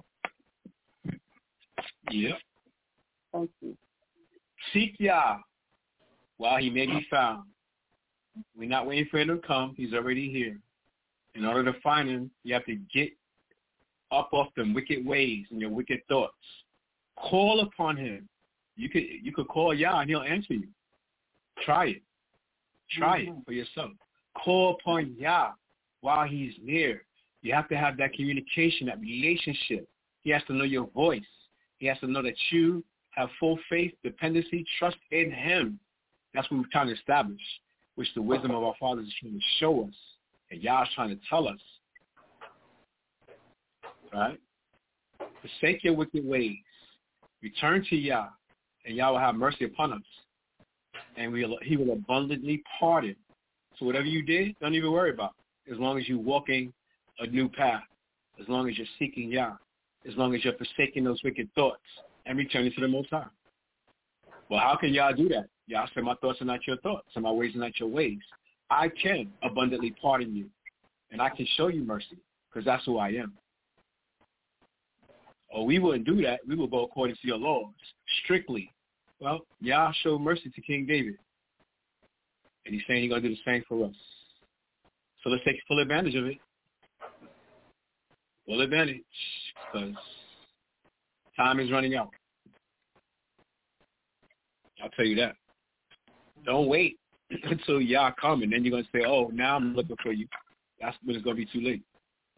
Yep. Thank you. Seek Yah while he may be found. We're not waiting for him to come. He's already here. In order to find him, you have to get up off them wicked ways and your wicked thoughts. Call upon him. You could you could call Yah and he'll answer you. Try it. Try mm-hmm. it for yourself. Call upon Yah while he's near. You have to have that communication, that relationship. He has to know your voice. He has to know that you have full faith, dependency, trust in him. That's what we're trying to establish, which the wisdom of our fathers is trying to show us, and Yah's trying to tell us. Right? Forsake your wicked ways. Return to Yah, and Yah will have mercy upon us. And we'll, he will abundantly pardon. So whatever you did, don't even worry about it. As long as you're walking a new path, as long as you're seeking Yah, as long as you're forsaking those wicked thoughts and returning to the Most High. Well, how can Yah do that? Yah said, my thoughts are not your thoughts, and my ways are not your ways. I can abundantly pardon you, and I can show you mercy, because that's who I am. Or we wouldn't do that. We would go according to your laws, strictly. Well, Yah showed mercy to King David, and he's saying he's going to do the same for us. So let's take full advantage of it. Full advantage, because time is running out. I'll tell you that. Don't wait until Yah come, and then you're going to say, oh, now I'm looking for you. That's when it's going to be too late.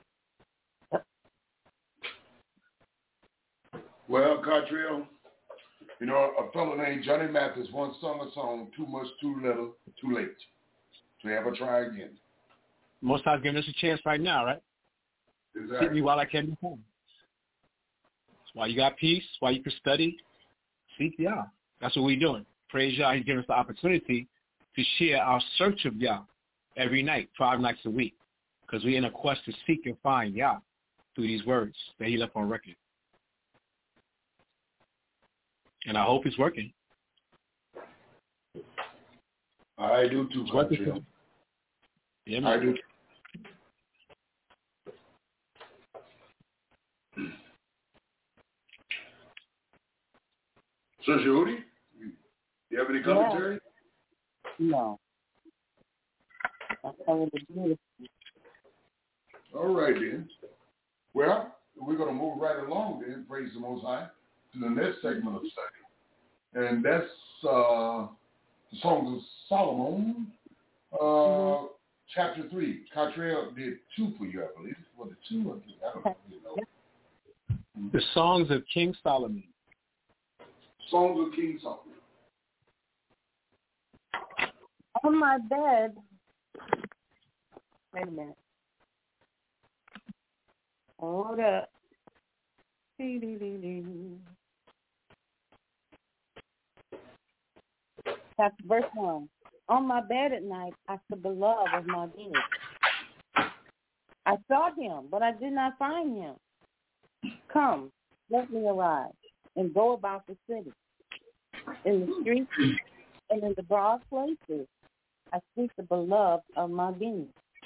Well, Cottrell, you know, a fellow named Johnny Mathis once sung a song, Too Much, Too Little, Too Late. So ever try again. Most times giving us a chance right now, right? Exactly. Seek me while I can be found. That's why you got peace, why you can study. Seek Yah. That's what we're doing. Praise Yah. He's giving us the opportunity to share our search of Yah every night, five nights a week, because we're in a quest to seek and find Yah through these words that he left on record. And I hope it's working. I do too, Cottrell. Yeah, man. I do. So, Jody, you have any commentary? Yeah. No. All right, then. Well, we're going to move right along then, praise the Most High, to the next segment of study. And that's uh, the Songs of Solomon, Uh, mm-hmm. Chapter three. Cottrell did two for you, I believe. Was it two or three? I don't really know. The Songs of King Solomon. Songs of King Solomon. On my bed. Wait a minute. Hold up. That's verse one. On my bed at night, I saw the beloved of my being. I sought him, but I did not find him. Come, let me arise and go about the city. In the streets and in the broad places, I seek the beloved of my being.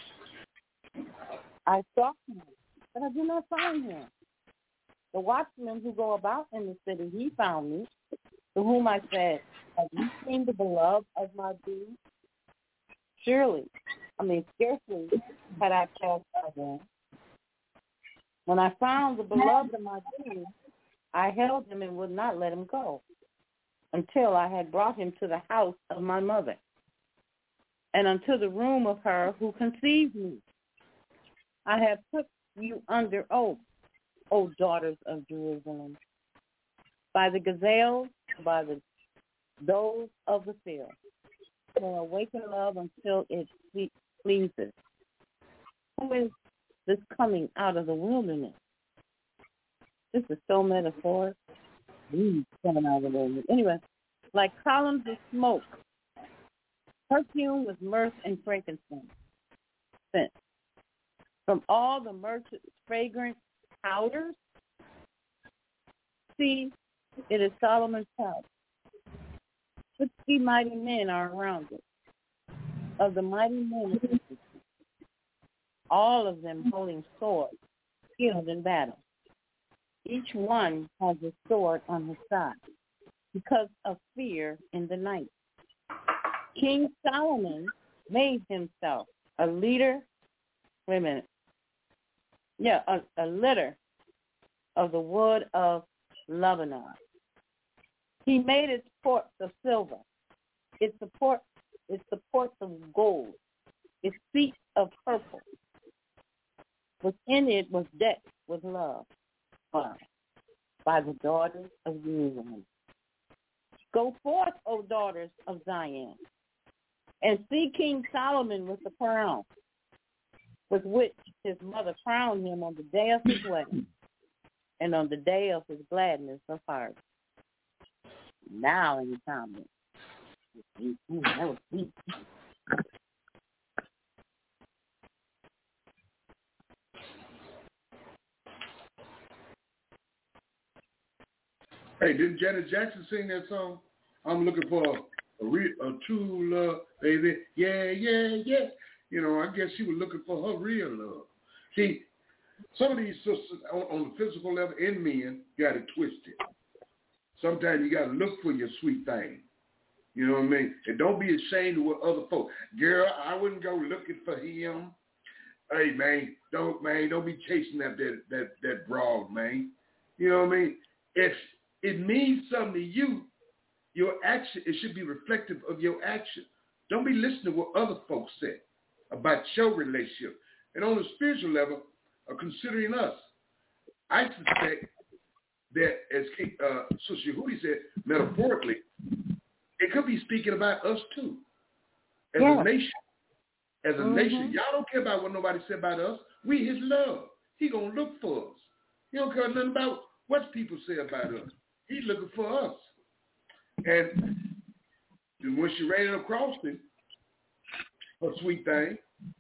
I sought him, but I did not find him. The watchmen who go about in the city, he found me, to whom I said, have you seen the beloved of my being? Surely, I mean, scarcely had I passed by them. When I found the beloved of my being, I held him and would not let him go until I had brought him to the house of my mother and unto the room of her who conceived me. I have put you under oath, O daughters of Jerusalem, by the gazelles, by the does of the field, for awaken love until it pleases. Who is this coming out of the wilderness? This is so metaphoric. Mm, coming out of the wilderness. Anyway, like columns of smoke, perfume with myrrh and frankincense, scent. From all the merchants' fragrant powders, see, it is Solomon's house. Sixty mighty men are around it. Of the mighty men, all of them holding swords, skilled in battle. Each one has a sword on his side because of fear in the night. King Solomon made himself a leader, wait a minute, yeah, a, a litter of the wood of Lebanon. He made its ports of silver, its supports, its supports of gold, its feet of purple. Within it was decked with love by, by the daughters of Jerusalem. Go forth, O daughters of Zion, and see King Solomon with the crown, with which his mother crowned him on the day of his wedding and on the day of his gladness of heart. Now in the comment. Ooh, that was deep. Hey, didn't Janet Jackson sing that song? I'm looking for a, real, a true love, baby. Yeah, yeah, yeah. You know, I guess she was looking for her real love. See, some of these sisters on, on the physical level and men got it twisted. Sometimes you got to look for your sweet thing. You know what I mean? And don't be ashamed of what other folks. Girl, I wouldn't go looking for him. Hey, man, don't, man, don't be chasing that that that, that broad, man. You know what I mean? If it means something to you, your action, it should be reflective of your action. Don't be listening to what other folks say about your relationship. And on the spiritual level, uh, considering us, I suspect that, as uh, Sister Yehudi said, metaphorically, it could be speaking about us too, as yeah. a nation. As a mm-hmm. nation, y'all don't care about what nobody said about us. We His love. He gonna look for us. He don't care nothing about what people say about us. He's looking for us. And when she ran it across him, her sweet thing,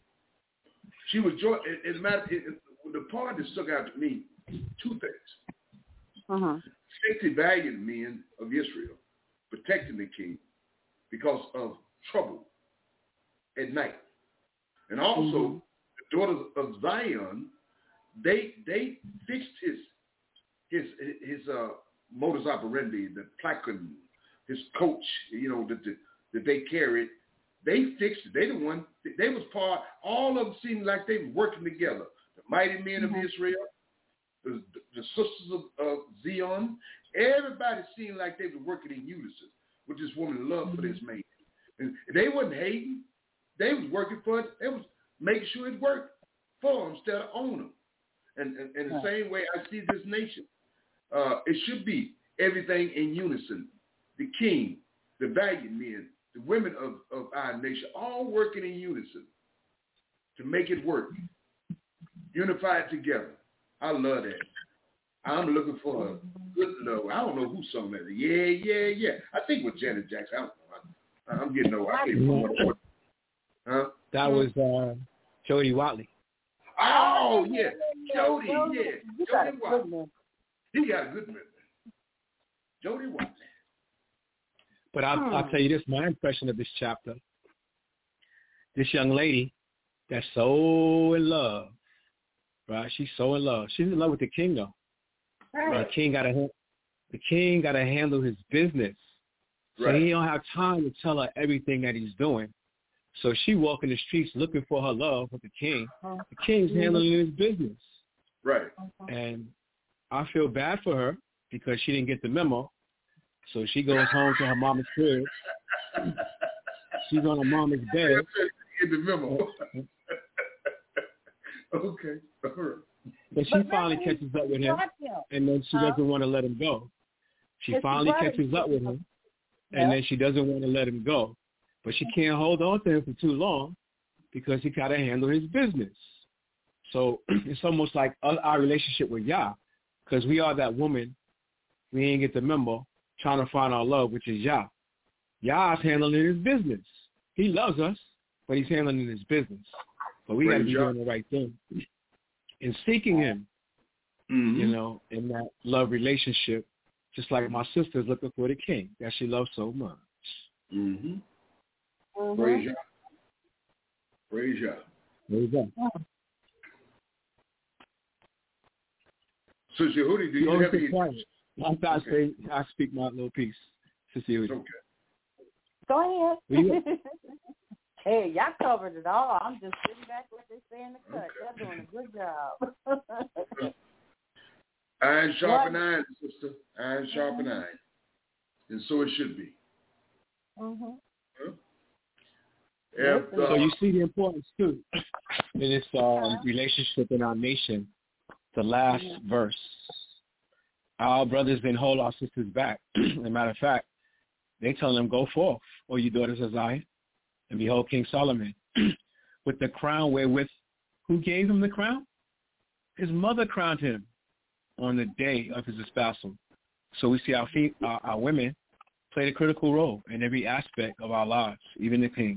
she was joy. It, it matter. It, it, the part that stuck out to me, two things. Uh-huh. Safety valued men of Israel protecting the king because of trouble at night. And also, mm-hmm. the daughters of Zion, they they fixed his his his uh, modus operandi, the placard, his coach, you know, that the, that they carried. They fixed it. They the one. They was part. All of them seemed like they were working together. The mighty men mm-hmm. of Israel, the, the sisters of, of Zion. Everybody seemed like they were working in unison with this woman's love mm-hmm. for this man. And they wasn't hating. they was working for it. They was making sure it worked for them instead of own them. And, and, and the same way I see this nation, uh, it should be everything in unison. The king, the valiant men, the women of, of our nation, all working in unison to make it work. Unified together. I love that. I'm looking for a good love. I don't know who sung that. Yeah, yeah, yeah. I think it was Janet Jackson. I don't know. I, I'm getting old. I think it huh? That was uh, Jody Watley. Oh, yeah. Jody, yeah. Jody Watley. He got a good memory. Jody Watley. But I'll, hmm. I'll tell you this, my impression of this chapter, this young lady that's so in love, right? She's so in love. She's in love with the king, though. Right. The king got to the king got to handle his business. So right. He don't have time to tell her everything that he's doing. So she walking the streets looking for her love with the king. The king's handling his business. Right. And I feel bad for her because she didn't get the memo. So she goes home to her mama's crib. She's on her mama's bed. Get the memo. Okay. All right. But she finally catches up with him, and then she doesn't want to let him go. She finally catches up with him, and then she doesn't want to let him go. But she can't hold on to him for too long because he got to handle his business. So it's almost like our relationship with Yah, because we are that woman. We ain't get the memo, trying to find our love, which is Yah. Yah's handling his business. He loves us, but he's handling his business. But we got to be doing the right thing. In seeking him, mm-hmm. you know, in that love relationship, just like my sister's looking for the king that she loves so much. Mm-hmm. Mm-hmm. Praise Yah. Praise Yah. Praise Yah. Sister Yehudi, do you Don't have any... I thought okay. I say I speak my little piece. Sister Yehudi. Okay. Go ahead. Hey, y'all covered it all. I'm just sitting back what they say in the cut. Okay. Y'all doing a good job. Iron sharpen iron, sister. Iron sharpen mm-hmm. iron. And so it should be. Mm-hmm. Huh? If, uh, so you see the importance, too, in this um, relationship in our nation. The last mm-hmm. verse. Our brothers didn't hold our sisters back. As a matter of fact, they tell them, go forth, O you daughters of Zion. And behold, King Solomon, with the crown wherewith, who gave him the crown? His mother crowned him on the day of his espousal. So we see our, feet, our, our women played a critical role in every aspect of our lives, even the king.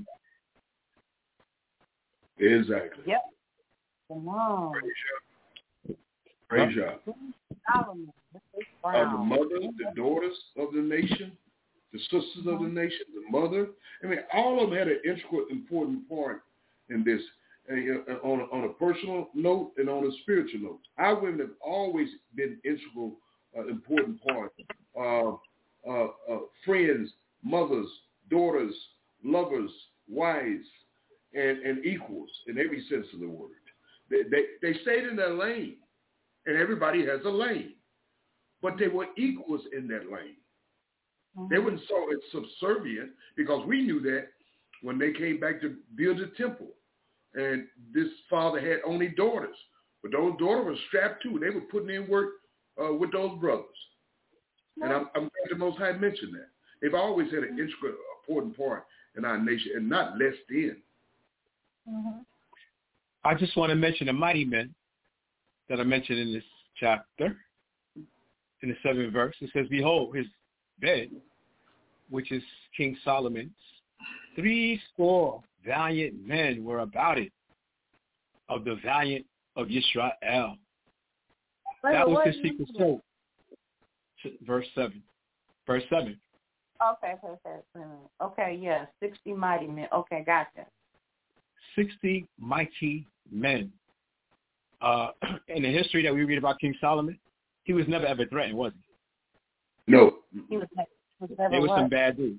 Exactly. Yep. Come on. Praise Yah. Solomon. Of the mothers, the daughters of the nation, the sisters of the nation, the mother. I mean, all of them had an integral, important part in this, uh, on, a, on a personal note and on a spiritual note. Our women have always been integral, uh, important part. Uh, uh, uh, friends, mothers, daughters, lovers, wives, and, and equals in every sense of the word. They, they, they stayed in their lane, and everybody has a lane. But they were equals in that lane. They weren't so subservient because we knew that when they came back to build the temple. And this father had only daughters. But those daughters were strapped too. They were putting in work uh, with those brothers. And I'm, I'm glad the Most High mentioned that. They've always had an integral, important part in our nation and not less than. Mm-hmm. I just want to mention the mighty men that are mentioned in this chapter. In the seventh verse, it says, behold, his bed, which is King Solomon's, three score valiant men were about it, of the valiant of Yisrael. That was his secret soul. Verse seven. Verse seven. Okay, okay, okay. Okay, yeah, sixty mighty men. Okay, gotcha. Sixty mighty men. Uh, in the history that we read about King Solomon, he was never ever threatened, was he? No. He was never, was never there was what? some bad dudes.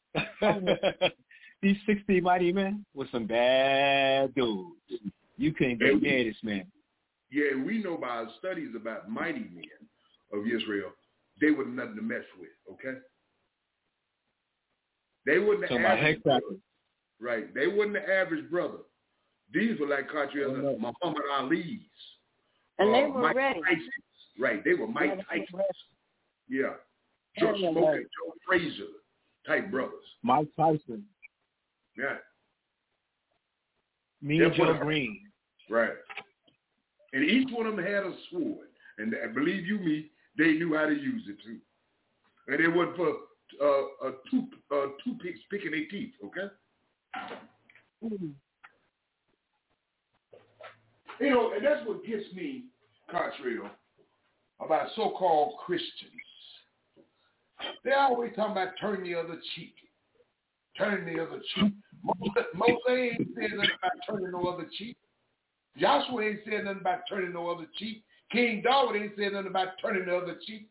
These sixty mighty men were some bad dudes. You couldn't get near this man. Yeah, we know by our studies about mighty men of Israel, they were nothing to mess with, okay? They wouldn't so have head crackers. Right. They wasn't the average brother. These were like Cartier and oh, Muhammad Ali's. And uh, they were Mike ready. Tyson's. Right. They were Mike yeah, Tyson's. Yeah. Joe Smoking, Joe Frazier type brothers. Mike Tyson. Yeah. Me and Joe Green. Right. And each one of them had a sword. And believe you me, they knew how to use it too. And it wasn't for uh, uh, two, uh, two picks picking their teeth, okay? Mm-hmm. You know, and that's what gets me, Cartrell, about so-called Christians. They're always talking about turn the other cheek. Turn the other cheek. Moses ain't said nothing about turning no other cheek. Joshua ain't said nothing about turning no other cheek. King David ain't said nothing about turning the other cheek.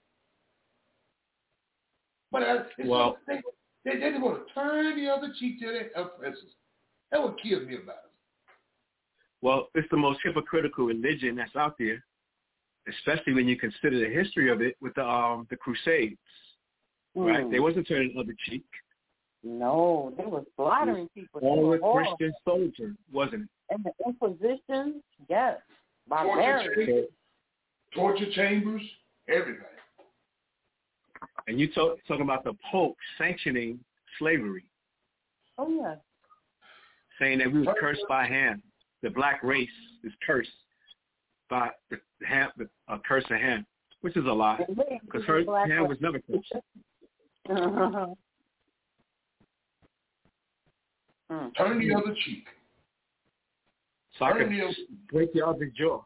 But uh, well, so, they, they, they want to turn the other cheek to their oppressors. That's what kills me about it. Well, it's the most hypocritical religion that's out there, especially when you consider the history of it with the um the Crusades. Mm. Right? They wasn't turning the other cheek. No, they were slaughtering people. All a Christian soldier, wasn't it? And the Inquisition, yes. Torture chambers, torture chambers, everything. And you talk, talking about the Pope sanctioning slavery. Oh, yeah. Saying that we were cursed by Ham. The black race is cursed by the Ham, the uh, curse of Ham, which is a lie. Because Ham was never cursed. Uh-huh. Turn the other cheek. So I can break the other jaw.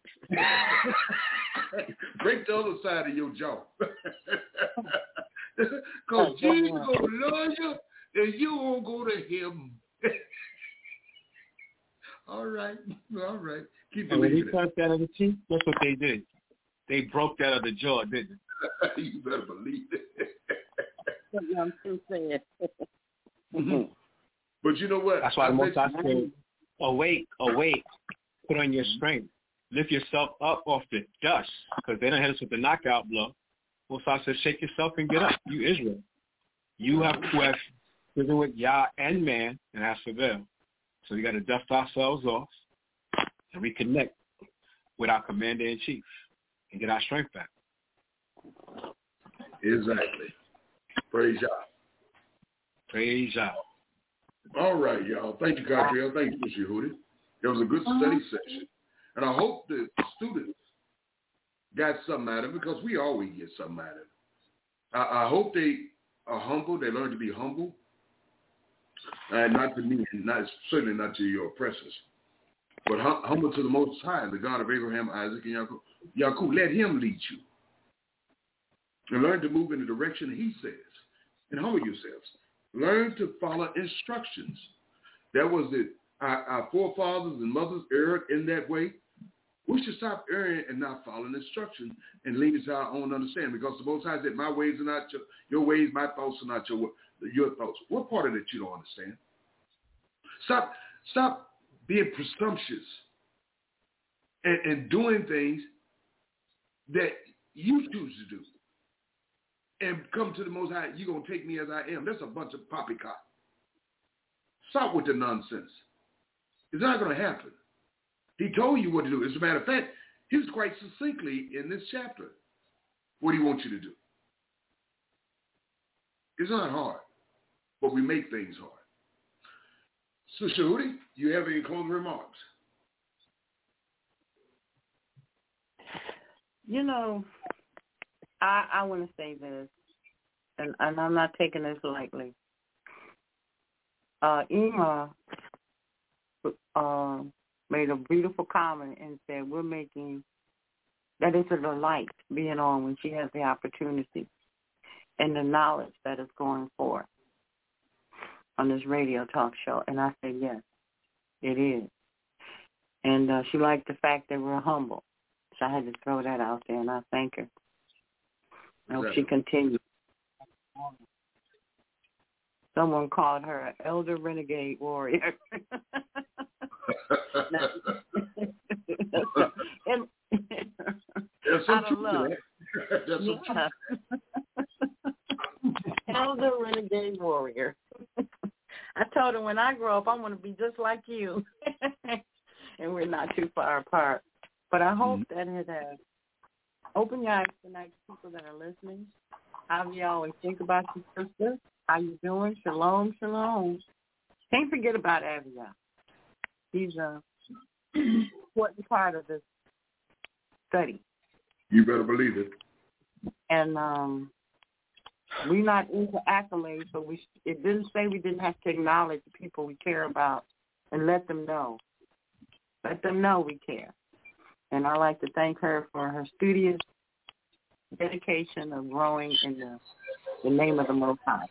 Break the other side of your jaw. Because Jesus going to love you and you won't go to him. All right. All right. Keep and when he it. cut that other cheek, that's what they did. They broke that other jaw, didn't they? You better believe it. I'm still saying. Mm-hmm. But you know what? That's why most I said, awake, awake, put on your strength. Lift yourself up off the dust, because they don't hit us with the knockout blow. Most I said, shake yourself and get up. You Israel. You have who have striven with Yah and man and has prevailed. So we got to dust ourselves off and reconnect with our commander-in-chief and get our strength back. Exactly. Praise Yah. Praise Yah. All right, y'all. Thank you, Cartrell. Thank you, Mister Hootie. It was a good study session. And I hope the students got something out of it, because we always get something out of it. I, I hope they are humble. They learn to be humble. And not to me, not certainly not to your oppressors, but hum, humble to the Most High, the God of Abraham, Isaac, and Yaakov. Yaakov, let him lead you. And learn to move in the direction he says. And humble yourselves. Learn to follow instructions. That was it. Our, our forefathers and mothers erred in that way. We should stop erring and not following instructions and lean to our own understanding, because the Most High said, my ways are not your, your ways, my thoughts are not your your thoughts. What part of it you don't understand? Stop, stop being presumptuous and, and doing things that you choose to do. And come to the Most High, you're going to take me as I am. That's a bunch of poppycock. Stop with the nonsense. It's not going to happen. He told you what to do. As a matter of fact, he was quite succinctly in this chapter what he wants you to do. It's not hard, but we make things hard. So, Shahudi, you have any closing remarks? You know, I, I want to say this, and, and I'm not taking this lightly. Uh, Ema uh, made a beautiful comment and said, we're making, that it's a delight being on when she has the opportunity and the knowledge that is going forth on this radio talk show. And I said, yes, it is. And uh, she liked the fact that we're humble. So I had to throw that out there, and I thank her. I hope she continues. Someone called her an elder renegade warrior. and, There's some truth to that. There's some yeah. truth. Elder renegade warrior. I told him when I grow up, I want to be just like you. And we're not too far apart. But I hope mm-hmm. that it has opened your eyes tonight to people that are listening. How you always think about your sister. How you doing? Shalom, shalom. Can't forget about Avia. He's a important part of this study. You better believe it. And um, we're not into accolades, but we it didn't say we didn't have to acknowledge the people we care about and let them know. Let them know we care. And I'd like to thank her for her studious dedication of growing in the, the name of the Most High.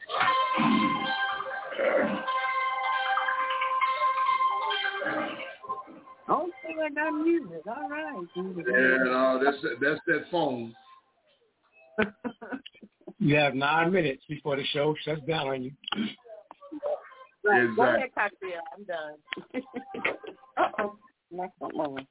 Okay, I got music. All right. Yeah, no, that's that's that phone. You have nine minutes before the show shuts down on you. Right, exactly. Go ahead, Cocktail. I'm done. Uh-oh. Next one.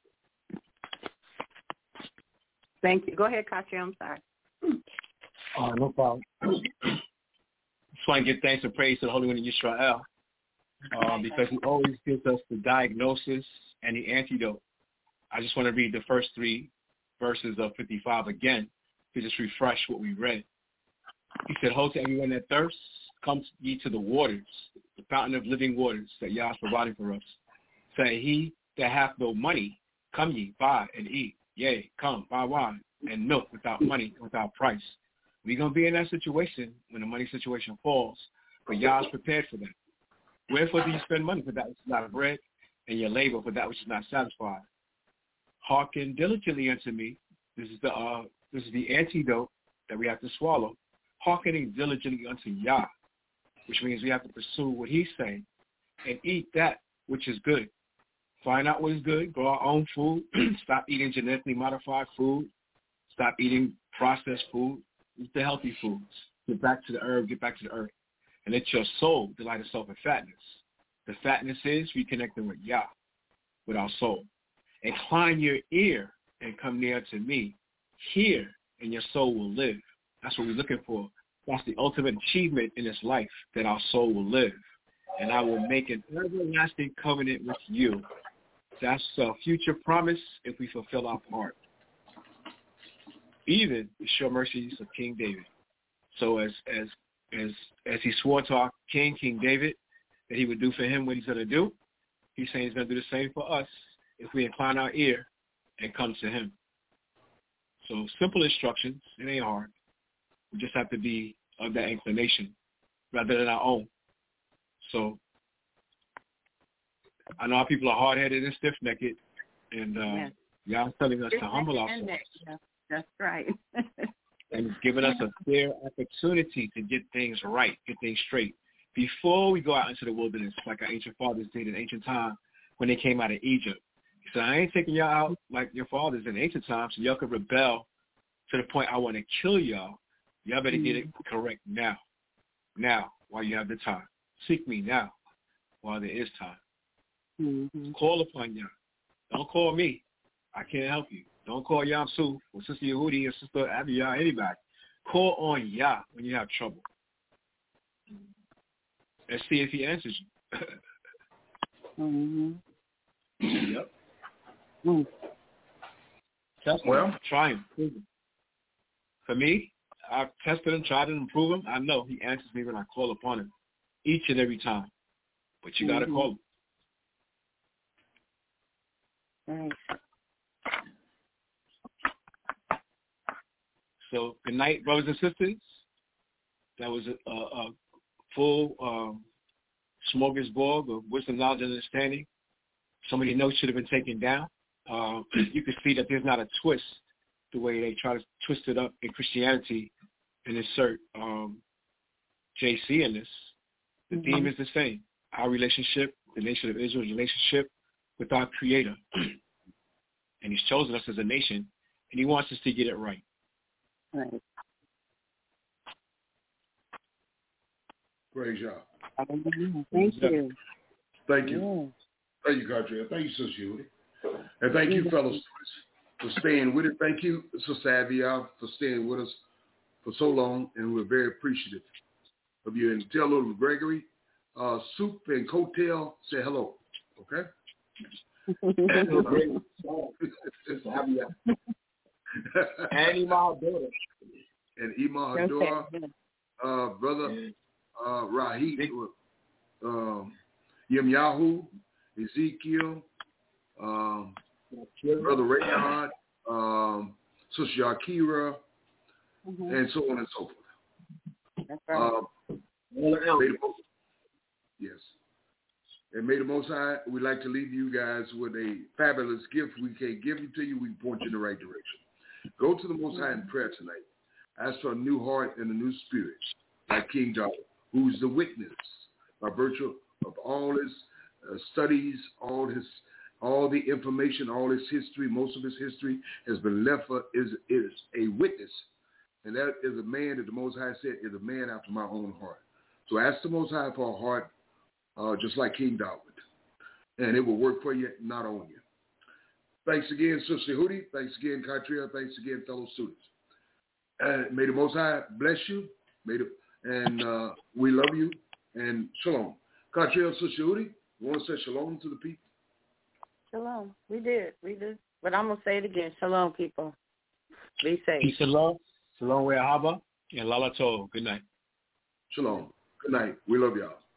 Thank you. Go ahead, Cocktail. I'm sorry. Oh, no problem. Just want to give thanks and praise to the Holy One of Yisrael, uh, because he always gives us the diagnosis and the antidote. I just want to read the first three verses of fifty-five again to just refresh what we read. He said, "Ho to everyone that thirsts, come ye to the waters, the fountain of living waters that Yah is providing for us. Say, he that hath no money, come ye, buy and eat. Yea, come, buy wine and milk without money, without price." We're going to be in that situation when the money situation falls, but Yah is prepared for that. Wherefore do you spend money for that which is not bread, and your labor for that which is not satisfied? Hearken diligently unto me. This is the uh, this is the antidote that we have to swallow. Hearkening diligently unto Yah, which means we have to pursue what he's saying and eat that which is good. Find out what is good, grow our own food, stop eating genetically modified food, stop eating processed food, eat the healthy foods, get back to the herb, get back to the earth, and let your soul delight itself in fatness. The fatness is reconnecting with Yah, with our soul. Incline your ear and come near to me. Hear, and your soul will live. That's what we're looking for. That's the ultimate achievement in this life, that our soul will live. And I will make an everlasting covenant with you. That's a future promise if we fulfill our part. Even the sure mercies of King David. So as as as as he swore to our king, King David, that he would do for him what he's going to do, he's saying he's going to do the same for us if we incline our ear and come to him. So simple instructions. It ain't hard. We just have to be of that inclination rather than our own. So I know our people are hard-headed and stiff-necked, and uh, yes. Y'all telling us to humble ourselves. Yeah, that's right. And it's giving us a fair opportunity to get things right, get things straight, before we go out into the wilderness like our ancient fathers did in ancient time when they came out of Egypt. He said, I ain't taking y'all out like your fathers in ancient times so y'all could rebel to the point I want to kill y'all. Y'all better get it correct now. Now, while you have the time. Seek me now, while there is time. Mm-hmm. Call upon Yah. Don't call me. I can't help you. Don't call Yam Suf or Sister Yehudi or Sister Abiyah, anybody. Call on Yah when you have trouble. And see if he answers you. mm-hmm. Yep. Mm. Test well, him. Try him. For me, I've tested him, tried to improve him. I know he answers me when I call upon him each and every time. But you mm-hmm. got to call him. Right. So good night, brothers and sisters. That was a, a, a full um, smorgasbord of wisdom, knowledge, and understanding. So many notes should have been taken down. Uh, you can see that there's not a twist the way they try to twist it up in Christianity and insert um, J C in this. The mm-hmm. theme is the same. Our relationship, the nation of Israel's relationship with our Creator. And he's chosen us as a nation, and he wants us to get it right. Right. Great job. Thank you. Thank you. Yeah. Thank you, Kadria. Thank you, Sister Judy. And thank you, fellow students, for staying with it. Thank you, Sister Avia, for staying with us for so long, and we're very appreciative of you. And tell little Gregory uh, Soup and Coattail say hello. Okay? And Ima Hadora. And Ima Hadora, uh, brother uh, Rahid, um, Yemyahu, Ezekiel, um, brother Rayard, um, Sister Yakira, mm-hmm. and so on and so forth. That's right. Um, may the most, yes. And may the Most High, we'd like to leave you guys with a fabulous gift. We can't give it to you. We can point you in the right direction. Go to the Most High in prayer tonight. Ask for a new heart and a new spirit, like King David, who's the witness by virtue of all his uh, studies, all his, all the information, all his history. Most of his history has been left for is is a witness, and that is a man that the Most High said is a man after my own heart. So ask the Most High for a heart, uh, just like King David, and it will work for you, not on you. Thanks again, Sister Hootie. Thanks again, Katria. Thanks again, fellow students. And may the Most High bless you. May the, and uh, we love you. And shalom. Katria, Sister Hootie, you want to say shalom to the people? Shalom. We did. We did. But I'm going to say it again. Shalom, people. Be safe. Peace and love. Shalom, Wehaba. And Lala Tov. Good night. Shalom. Good night. We love y'all.